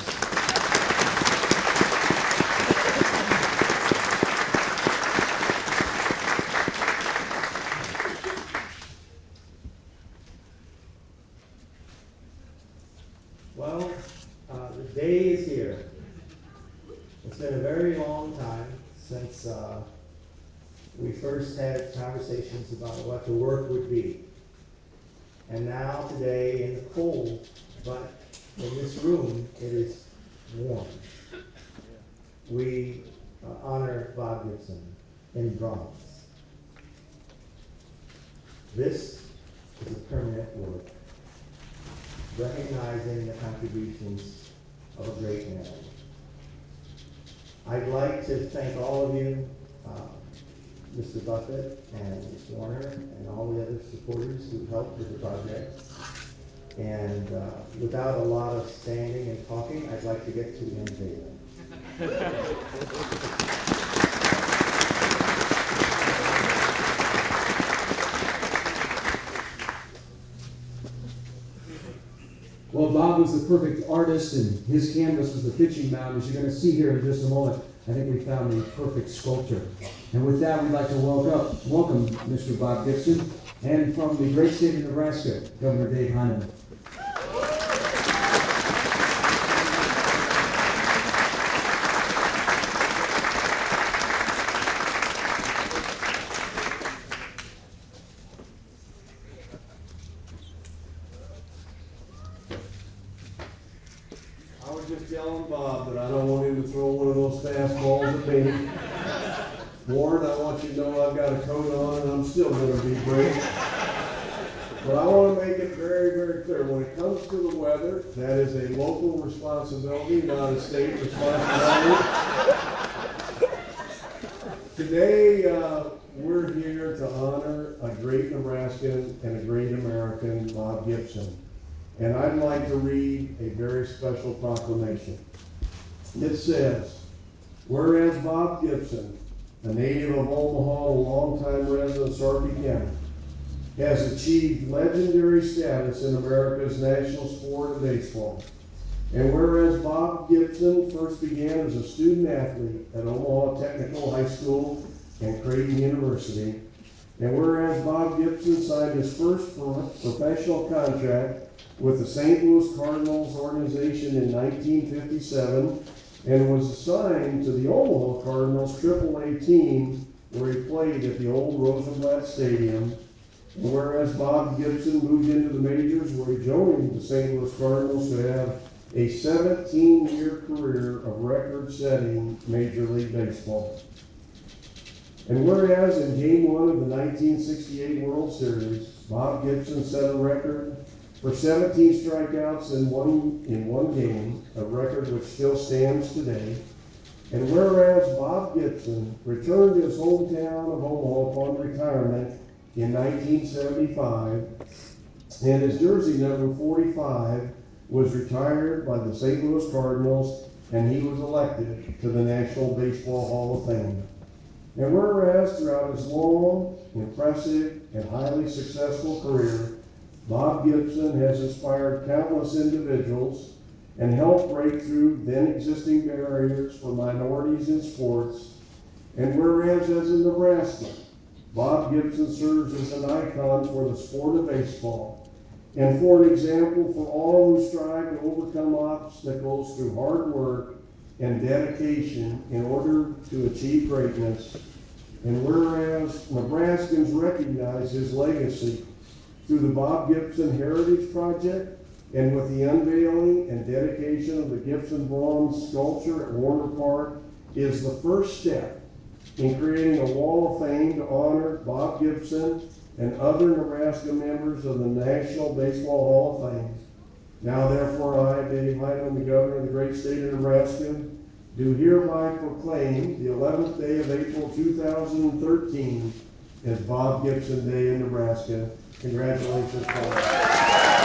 Well, uh, the day is here. It's been a very long time since uh, we first had conversations about what the work would be. And now today in the cold, but in this room it is warm. we uh, honor Bob Gibson in bronze. This is a permanent work, recognizing the contributions of a great man. I'd like to thank all of you, uh, Mister Buffett and Miz Warner, and all the other supporters who helped with the project. And uh, without a lot of standing and talking, I'd like to get to unveiling. Well, Bob was the perfect artist, and his canvas was the pitching mound. As you're going to see here in just a moment, I think we found the perfect sculpture. And with that, we'd like to welcome, welcome Mister Bob Gibson, and from the great state of Nebraska, Governor Dave Heinemann. I was just telling Bob that I don't want him to throw one of those fastballs at me. Warren, I want you to know I've got a coat on and I'm still going to be great. But I want to make it very, very clear. When it comes to the weather, that is a local responsibility, not a state responsibility. Today, uh, we're here to honor a great Nebraskan and a great American, Bob Gibson. And I'd like to read a very special proclamation. It says, whereas Bob Gibson, a native of Omaha and a longtime resident of Sarpy County, has achieved legendary status in America's national sport of baseball. And whereas Bob Gibson first began as a student athlete at Omaha Technical High School and Creighton University, and whereas Bob Gibson signed his first pro- professional contract with the Saint Louis Cardinals organization in nineteen fifty-seven, and was assigned to the Omaha Cardinals triple A team where he played at the old Rosenblatt Stadium. And whereas Bob Gibson moved into the majors where he joined the Saint Louis Cardinals to have a seventeen-year career of record-setting Major League Baseball. And whereas in Game one of the nineteen sixty-eight World Series, Bob Gibson set a record for seventeen strikeouts in one, in one game, a record which still stands today. And whereas Bob Gibson returned to his hometown of Omaha upon retirement in nineteen seventy-five, and his jersey number forty-five was retired by the Saint Louis Cardinals, and he was elected to the National Baseball Hall of Fame. And whereas throughout his long, impressive, and highly successful career, Bob Gibson has inspired countless individuals and helped break through then existing barriers for minorities in sports. And whereas as in Nebraska, Bob Gibson serves as an icon for the sport of baseball and for an example for all who strive to overcome obstacles through hard work and dedication in order to achieve greatness. And whereas Nebraskans recognize his legacy through the Bob Gibson Heritage Project and with the unveiling and dedication of the Gibson Bronze sculpture at Warner Park is the first step in creating a wall of fame to honor Bob Gibson and other Nebraska members of the National Baseball Hall of Fame. Now therefore I, Dave Heinemann, the Governor of the great state of Nebraska, do hereby proclaim the eleventh day of April two thousand thirteen as Bob Gibson Day in Nebraska. Congratulations, Paul.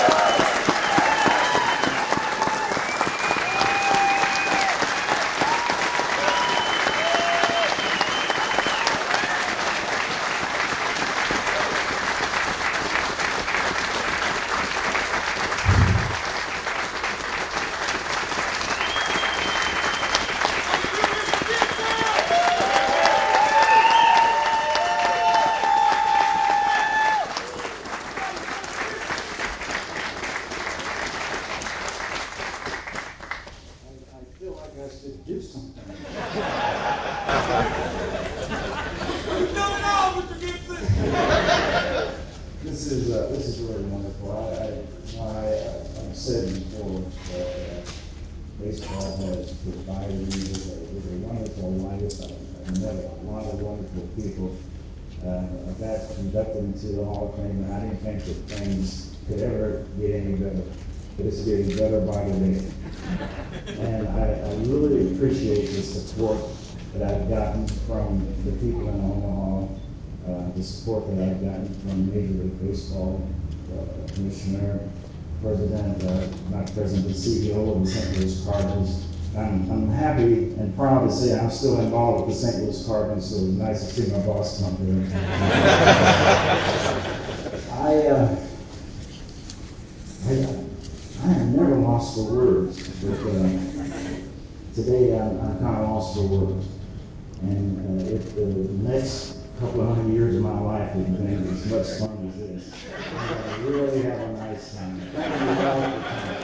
This is uh, this is really wonderful. I, I, I uh, I've said before that uh, baseball has provided me with a was a wonderful life. I met a lot of wonderful people. Uh, I got inducted into the Hall of Fame, and I didn't think that things could ever get any better. But it's getting better by the day. And I, I really appreciate the support that I've gotten from the people in Omaha, uh, the support that I've gotten from Major League Baseball, uh, Commissioner, President, uh, not President, but C E O of the Saint Louis Cardinals. I'm, I'm happy and proud to say I'm still involved with the Saint Louis Cardinals, so it's nice to see my boss come here. I, uh, I, I have never lost for words, but uh, today I'm, I'm kind of lost for words. And uh, if the next couple of hundred years of my life have been as much fun as this, I'm going to really have a nice time. Thank you all for coming.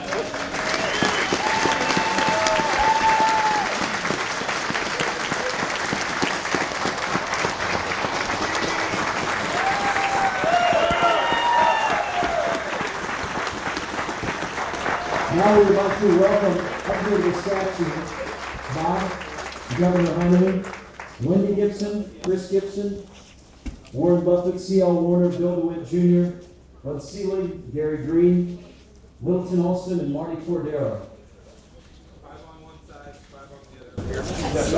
Now we're about to welcome up here to the statue Bob, Governor Honeyman, Wendy Gibson, Chris Gibson, Warren Buffett, C L Warner, Bill DeWitt Junior, Bud Seeley, Gary Green, Littleton Alston, and Marty Cordero. Five on one side, five on the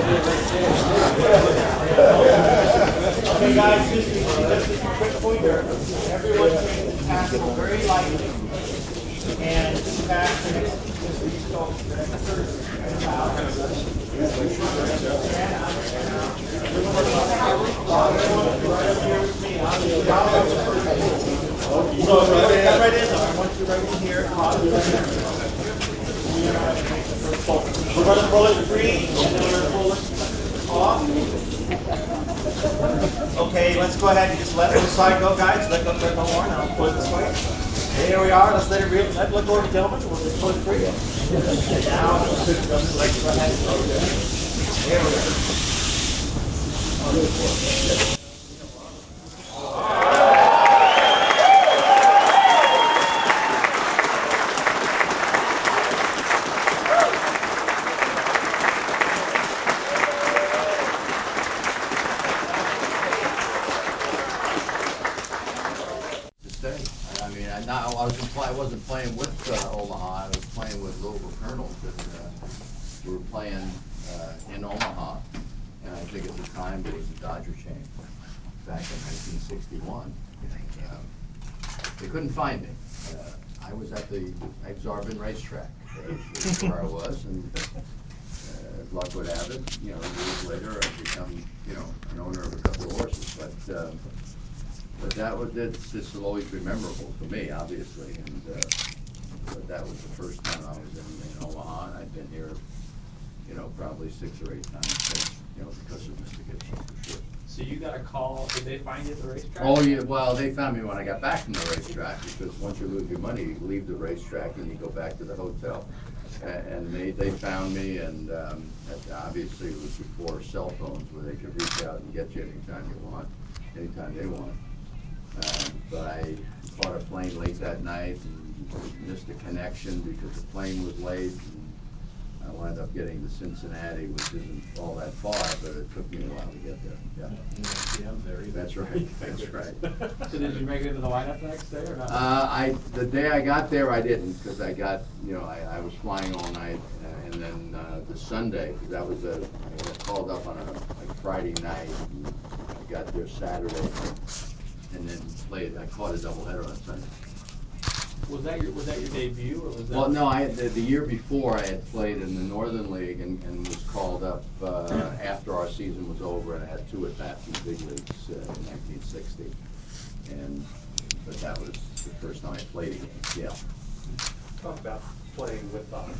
other. Okay, guys, just, just a quick pointer. Everyone takes the tackle very lightly. And this pass the next, just these folks, the next person, and out. Right up here with me. So right, right in there. I want you right in here. We're going to pull it free, and then we're going to pull it off. Okay, let's go ahead and just let one side go, guys. Let go, let go more, and I'll pull it this way. Here we are. Let's let it real. Let look over, gentlemen. We'll just pull it free. Now, let's go ahead. Here we go. To stay. I mean, I, not, I, wasn't play, I wasn't playing with uh, Omaha. I was playing with Louisville Colonels, and uh, we were playing uh, in Omaha. And I think at the time there was a Dodger chain back in nineteen sixty-one. And, um, they couldn't find me. Uh, I was at the Exarban racetrack, uh, where I was, and uh, as luck would have it, you know, years later I've become, you know, an owner of a couple of horses. But um, But that was, it's, this will always be memorable for me, obviously, and, uh, but that was the first time I was in, in Omaha, and I've been here, you know, probably six or eight times since, you know, because of Mister Gibson, for sure. So you got a call, did they find you at the racetrack? Oh, yeah, well, they found me when I got back from the racetrack, because once you lose your money, you leave the racetrack and you go back to the hotel. A- And they, they found me, and, um, obviously it was before cell phones, where they could reach out and get you anytime you want, anytime they want. Um, but I caught a plane late that night and missed a connection because the plane was late. And I wound up getting to Cincinnati, which isn't all that far, but it took me a while to get there. Yeah. There either. That's right. That's right. So did you make it into the lineup the next day or not? Uh, I the day I got there, I didn't, because I got, you know, I, I was flying all night, uh, and then uh, the Sunday, because that was a I got called up on a like Friday night. And I got there Saturday. And then played, I caught a doubleheader on Sunday. Was that your, was that your debut, or was that? Well, no, I had, the, the year before I had played in the Northern League and, and was called up, uh, after our season was over, and I had two at-bats in the big leagues, uh, in nineteen sixty. And, but that was the first time I played again, yeah. Talk about playing with Bob.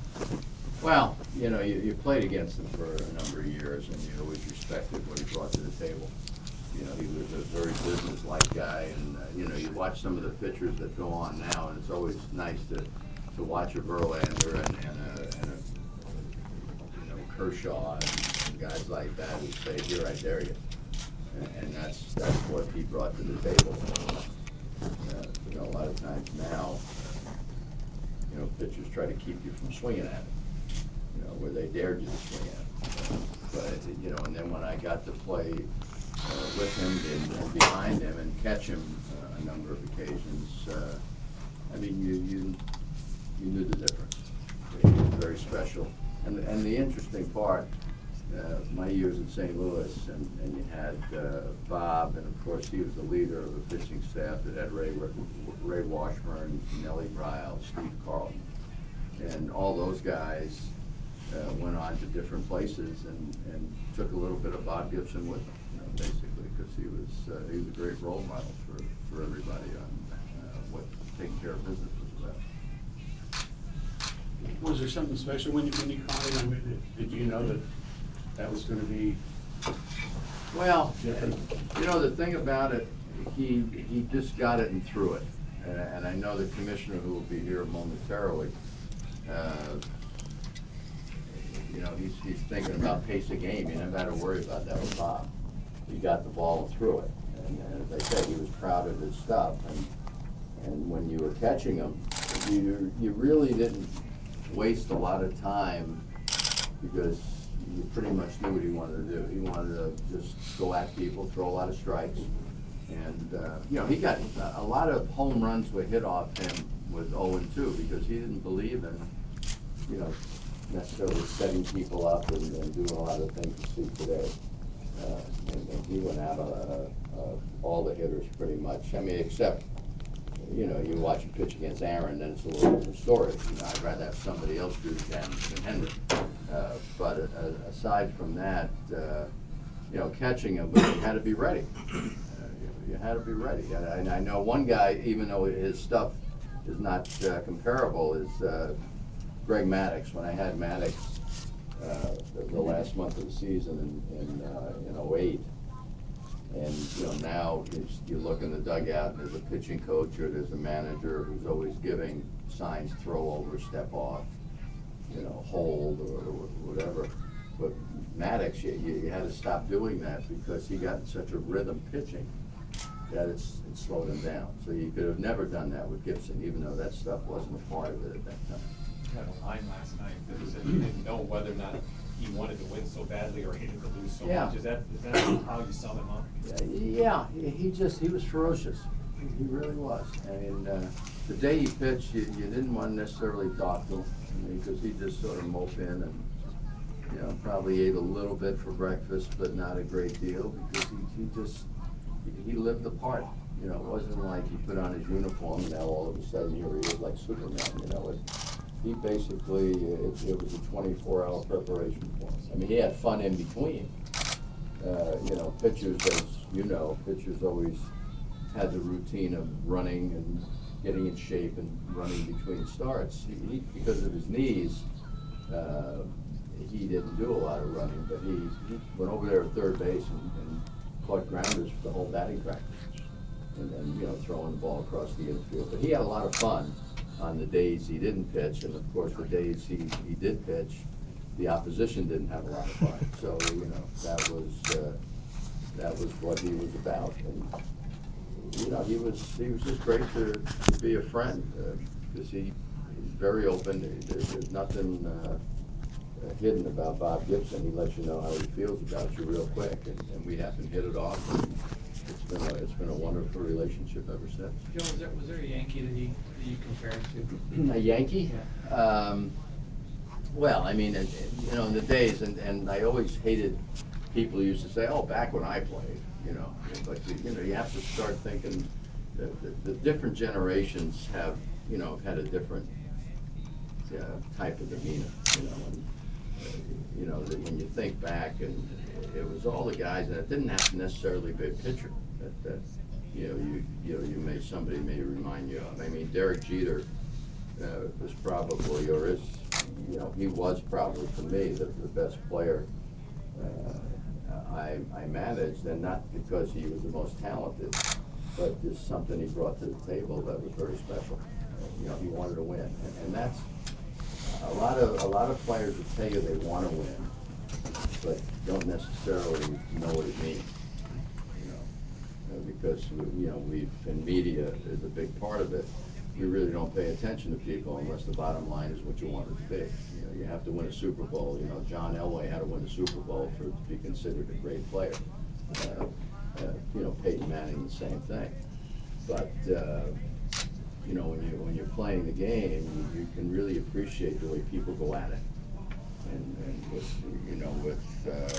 Well, you know, you, you played against him for a number of years, and you always respected what he brought to the table. You know, he was a very business-like guy, and, uh, you know, you watch some of the pictures that go on now, and it's always nice to, to watch a Verlander and, and a, and a, you know, Kershaw and, and guys like that who say, here, I dare you. And, and that's, that's what he brought to the table. Uh, you know, a lot of times now, you know, pitchers try to keep you from swinging at it. You know, where they dared you to swing at. Uh, but, you know, and then when I got to play uh, with him and, and behind him and catch him uh, a number of occasions, uh, I mean, you, you, you knew the difference. He was very special. And, and the interesting part, uh, my years at Saint Louis, and, and you had uh, Bob, and of course he was the leader of the pitching staff that had Ray, Ray Washburn, Nellie Ryle, Steve Carlton. And all those guys uh, went on to different places and, and took a little bit of Bob Gibson with them, you know, basically, because he was uh, he was a great role model for, for everybody on uh, what taking care of business was about. Was there something special when you, when you caught him? I mean, did, did you know that that was going to be Well, different? You know, the thing about it, he he just got it and threw it. And, and I know the commissioner, who will be here momentarily, uh, you know, he's, he's thinking about pace of game. You never had to worry about that with Bob. He got the ball and threw it. And, and as I said, he was proud of his stuff. And, and when you were catching him, you, you really didn't waste a lot of time, because you pretty much knew what he wanted to do. He wanted to just go at people, throw a lot of strikes. And, uh, you know, he got a lot of home runs were hit off him with oh and two, because he didn't believe in, you know, necessarily setting people up and, and doing a lot of things you see today. Uh, and, and he went out uh, uh, all the hitters pretty much. I mean, except, you know, you watch him pitch against Aaron, then it's a little different story. You know, I'd rather have somebody else do the damage than Henry. Uh, but uh, aside from that, uh, you know, catching him, but you had to be ready. Uh, you, you had to be ready. And I, I know one guy, even though his stuff is not uh, comparable, is uh, Greg Maddux. When I had Maddux uh, the, the last month of the season in in, uh, in oh eight, and you know, now you look in the dugout, and there's a pitching coach or there's a manager who's always giving signs: throw over, step off, you know, hold, or, or whatever. But Maddux, you, you had to stop doing that, because he got in such a rhythm pitching that it's it slowed him down. So you could have never done that with Gibson, even though that stuff wasn't a part of it at that time. You had a line last night that he said he didn't know whether or not he wanted to win so badly or hated to lose so Yeah. much. Is that is that how you sum him up? Yeah, he just, he was ferocious. He really was. I mean, uh, the day he pitched, you, you didn't want to necessarily talk to him, I mean, because he just sort of mope in and, you know, probably ate a little bit for breakfast, but not a great deal, because he, he just, he, he lived the part. You know, it wasn't like he put on his uniform and now all of a sudden here he is like Superman, you know. It, he basically, it, it was a twenty-four hour preparation for him. I mean, he had fun in between. Uh, you know, pitchers, as you know, pitchers always had the routine of running and getting in shape and running between starts. He, he because of his knees, uh, he didn't do a lot of running, but he, he went over there at third base and, and caught grounders for the whole batting practice, and then, you know, throwing the ball across the infield. But he had a lot of fun on the days he didn't pitch, and of course the days he, he did pitch, the opposition didn't have a lot of fun. So, you know, that was uh, that was what he was about. And, you know, he was he was just great to, to be a friend, because uh, he he's very open. There's, there's nothing uh, hidden about Bob Gibson. He lets you know how he feels about you real quick, and, and we happen to hit it off. And it's been a it's been a wonderful relationship ever since. Joe, was there was there a Yankee that he that you compared to? A Yankee? Yeah. Um, well, I mean, it, it, you know, in the days, and, and I always hated people who used to say, "Oh, back when I played," you know. But you know, you have to start thinking that the, the different generations have, you know, had a different uh, type of demeanor, you know. And uh, you know, that when you think back, and it was all the guys, and it didn't have to necessarily be a pitcher that, that you know you you know you may somebody may remind you of. I mean, Derek Jeter uh, was probably, or is, you know, he was probably for me the, the best player uh, I I managed, and not because he was the most talented, but just something he brought to the table that was very special. Uh, you know, he wanted to win, and, and that's a lot of a lot of players will tell you they want to win, but don't necessarily know what it means. You know, uh, because we, you know, we in media is a big part of it. you really don't pay attention to people unless the bottom line is what you want it to be. You know, you have to win a Super Bowl. You know, John Elway had to win a Super Bowl for to be considered a great player. Uh, uh, you know, Peyton Manning, the same thing. But uh, you know, when you when you're playing the game, you, you can really appreciate the way people go at it, and, and with you know with uh,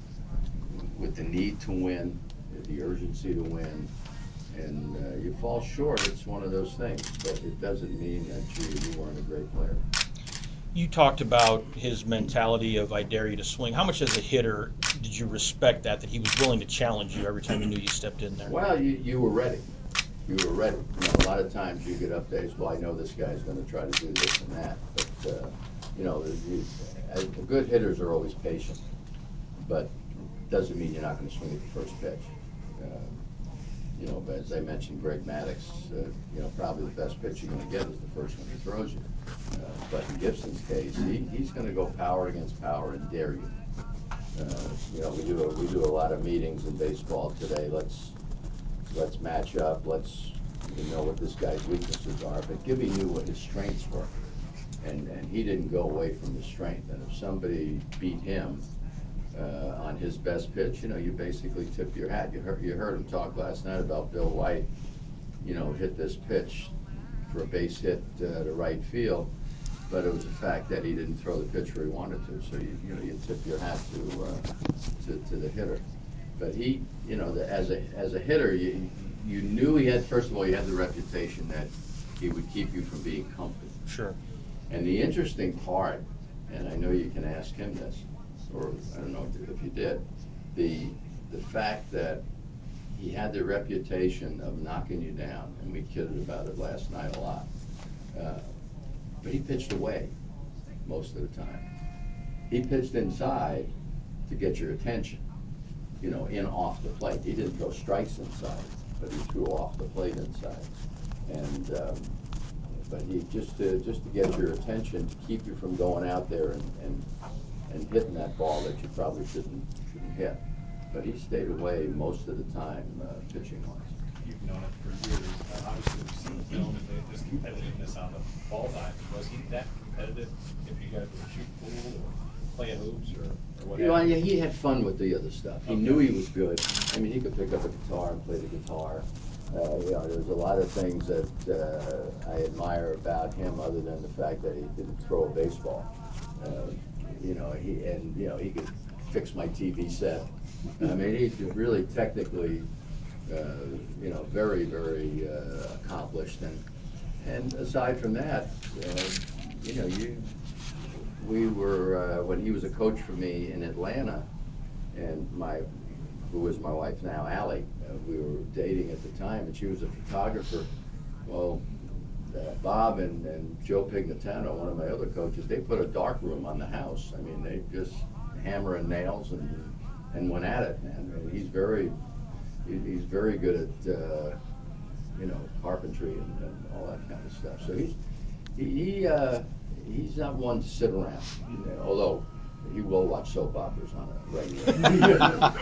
with the need to win, the urgency to win. And uh, you fall short, it's one of those things, but it doesn't mean that you, you weren't a great player. You talked about his mentality of I dare you to swing. How much as a hitter did you respect that, that he was willing to challenge you every time you knew you stepped in there? Well, you, you were ready. You were ready. You know, a lot of times you get updates, well, I know this guy's going to try to do this and that. But, uh, you know, you, uh, good hitters are always patient. But doesn't mean you're not going to swing at the first pitch. Um, You know, but as I mentioned, Greg Maddux, uh, you know, probably the best pitch you're going to get is the first one he throws you. Uh, but in Gibson's case, he, he's going to go power against power and dare you. Uh, you know, we do a, we do a lot of meetings in baseball today. Let's let's match up. Let's you know what this guy's weaknesses are. But Gibby knew what his strengths were, and and he didn't go away from his strength. And if somebody beat him Uh, on his best pitch, you know, you basically tip your hat. You heard, you heard him talk last night about Bill White, you know, hit this pitch for a base hit uh, to right field, but it was the fact that he didn't throw the pitch where he wanted to. So, you, you know, you tip your hat to, uh, to, to the hitter. But he, you know, the, as a as a hitter, you, you knew he had, first of all, he had the reputation that he would keep you from being comfortable. Sure. And the interesting part, and I know you can ask him this, or I don't know if you did, the the fact that he had the reputation of knocking you down, and we kidded about it last night a lot, uh, but he pitched away most of the time. He pitched inside to get your attention, you know, in off the plate. He didn't throw strikes inside, but he threw off the plate inside. And um, but he just to just to get your attention, to keep you from going out there and, and and hitting that ball that you probably shouldn't shouldn't hit. But he stayed away most of the time, uh, pitching wise. You've known it for years. Uh, obviously, we've seen the film and the, this competitiveness on the ball diamond. Was he that competitive if you guys were shooting pool or playing hoops or, or what You know, have you? yeah, he had fun with the other stuff. He Okay. knew he was good. I mean, he could pick up a guitar and play the guitar. Uh, you know, there's a lot of things that uh, I admire about him, other than the fact that he didn't throw a baseball. Uh, you know, he and you know he could fix my T V set. I mean, he's really technically, uh, you know, very, very uh, accomplished. And and aside from that, uh, you know, you we were uh, when he was a coach for me in Atlanta, and my who is my wife now, Allie. Uh, we were dating at the time, and she was a photographer. Well, uh, Bob and, and Joe Pignatano, one of my other coaches, they put a dark room on the house. I mean, they just hammer and nails and and went at it, man. And he's very he, he's very good at uh, you know carpentry and, and all that kind of stuff. So he's he, he uh, he's not one to sit around. You know, although he will watch soap operas on a regular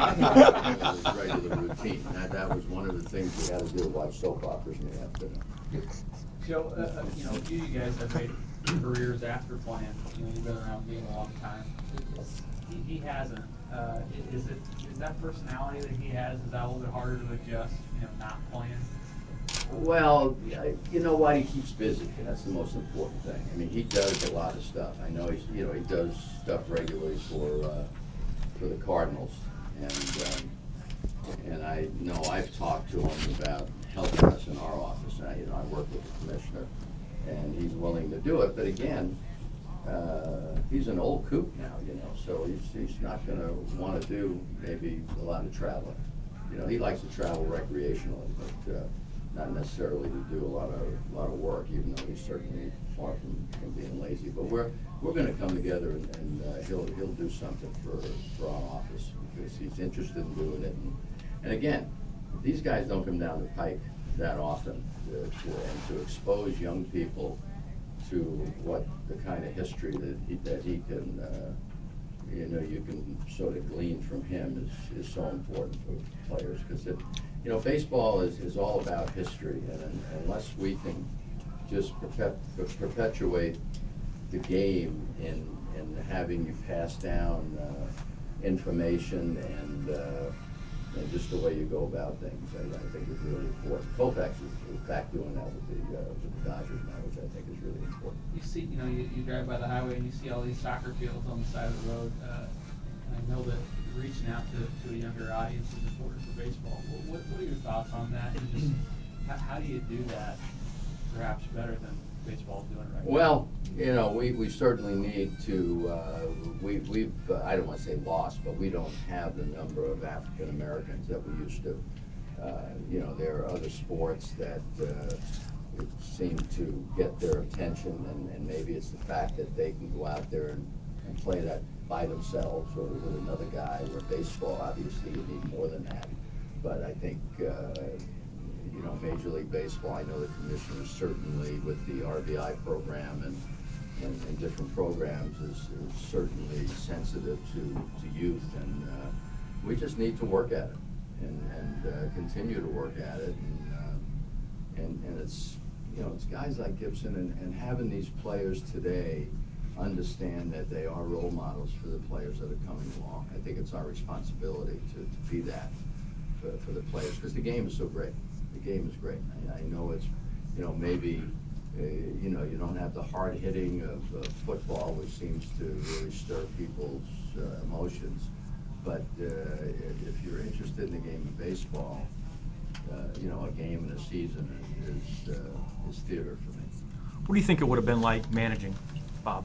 uh, regular routine. That that was one of the things we had to do: watch soap operas in the afternoon. Joe, uh, uh, you know, a few of you guys have made careers after playing. You know, you've been around the game a long time. It's, he, he hasn't. Uh, i- is it is that personality that he has? Is that a little bit harder to adjust? You know, not playing. Well, I- you know what? He keeps busy. That's the most important thing. I mean, he does a lot of stuff. I know he's, you know, he does stuff regularly for uh, for the Cardinals, and um, and I know I've talked to him about helping us in our office. I, you know, I work with the commissioner, and he's willing to do it. But again, uh, he's an old coot now, you know, so he's he's not going to want to do maybe a lot of traveling. You know, he likes to travel recreationally, but uh, not necessarily to do a lot of a lot of work. Even though he's certainly far from, from being lazy. But we're we're going to come together, and, and uh, he'll he'll do something for for our office because he's interested in doing it. And and again, these guys don't come down the pike that often, to, to, and to expose young people to what the kind of history that he that he can. Uh, you know, you can sort of glean from him is, is so important for players because it, you know, baseball is, is all about history, and, and unless we can just perpet- perpetuate the game in, in having you pass down uh, information and, uh, and just the way you go about things, I, I think is really important. Koufax is in fact doing that with the, uh, with the Dodgers now, which I think is really important. You see, you know, you, you drive by the highway and you see all these soccer fields on the side of the road. Uh, and I know that you're reaching out to, to a younger audience is important for baseball. What, what, what are your thoughts on that? And just how, how do you do that perhaps better than baseball's doing right now? Well, you know, we, we certainly need to, uh, we, we've, uh, I don't want to say lost, but we don't have the number of African Americans that we used to. Uh, you know, there are other sports that uh, seem to get their attention, and, and maybe it's the fact that they can go out there and, and play that by themselves or with another guy, where baseball, obviously, you need more than that. But I think, uh, you know, Major League Baseball, I know the commissioner certainly with the R B I program and, and, and different programs is, is certainly sensitive to, to youth, and uh, we just need to work at it and, and uh, continue to work at it. And, uh, and, and it's, you know, it's guys like Gibson and, and having these players today understand that they are role models for the players that are coming along. I think it's our responsibility to, to be that for, for the players, because the game is so great. The game is great. I, I know it's, you know, maybe, uh, you know, you don't have the hard hitting of, of football, which seems to really stir people's uh, emotions. But uh, if, if you're interested in the game of baseball, uh, you know, a game in a season is, uh, is theater for me. What do you think it would have been like managing Bob?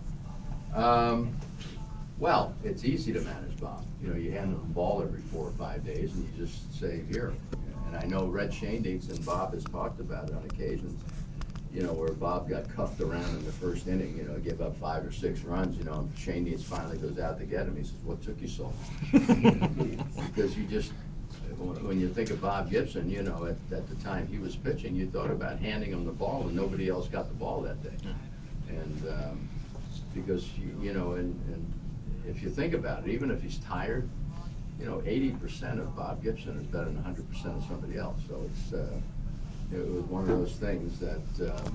Um, well, it's easy to manage Bob. You know, you hand him the ball every four or five days and you just say, here. And I know Red Schoendienst and Bob has talked about it on occasions, you know, where Bob got cuffed around in the first inning, you know, gave up five or six runs, you know, and Schoendienst finally goes out to get him. He says, what took you so long? Because you just, when you think of Bob Gibson, you know, at, at the time he was pitching, you thought about handing him the ball and nobody else got the ball that day. And um, because, you, you know, and, and if you think about it, even if he's tired, you know, eighty percent of Bob Gibson is better than one hundred percent of somebody else. So it's, uh, it was one of those things that um,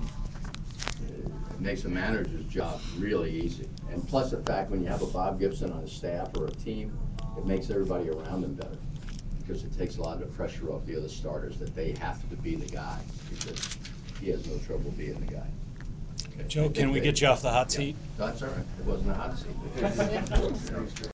it makes a manager's job really easy. And plus the fact when you have a Bob Gibson on a staff or a team, it makes everybody around them better, because it takes a lot of the pressure off the other starters that they have to be the guy, because he has no trouble being the guy. Joe, can we they, get you off the hot yeah, seat? That's all right. It wasn't a hot seat.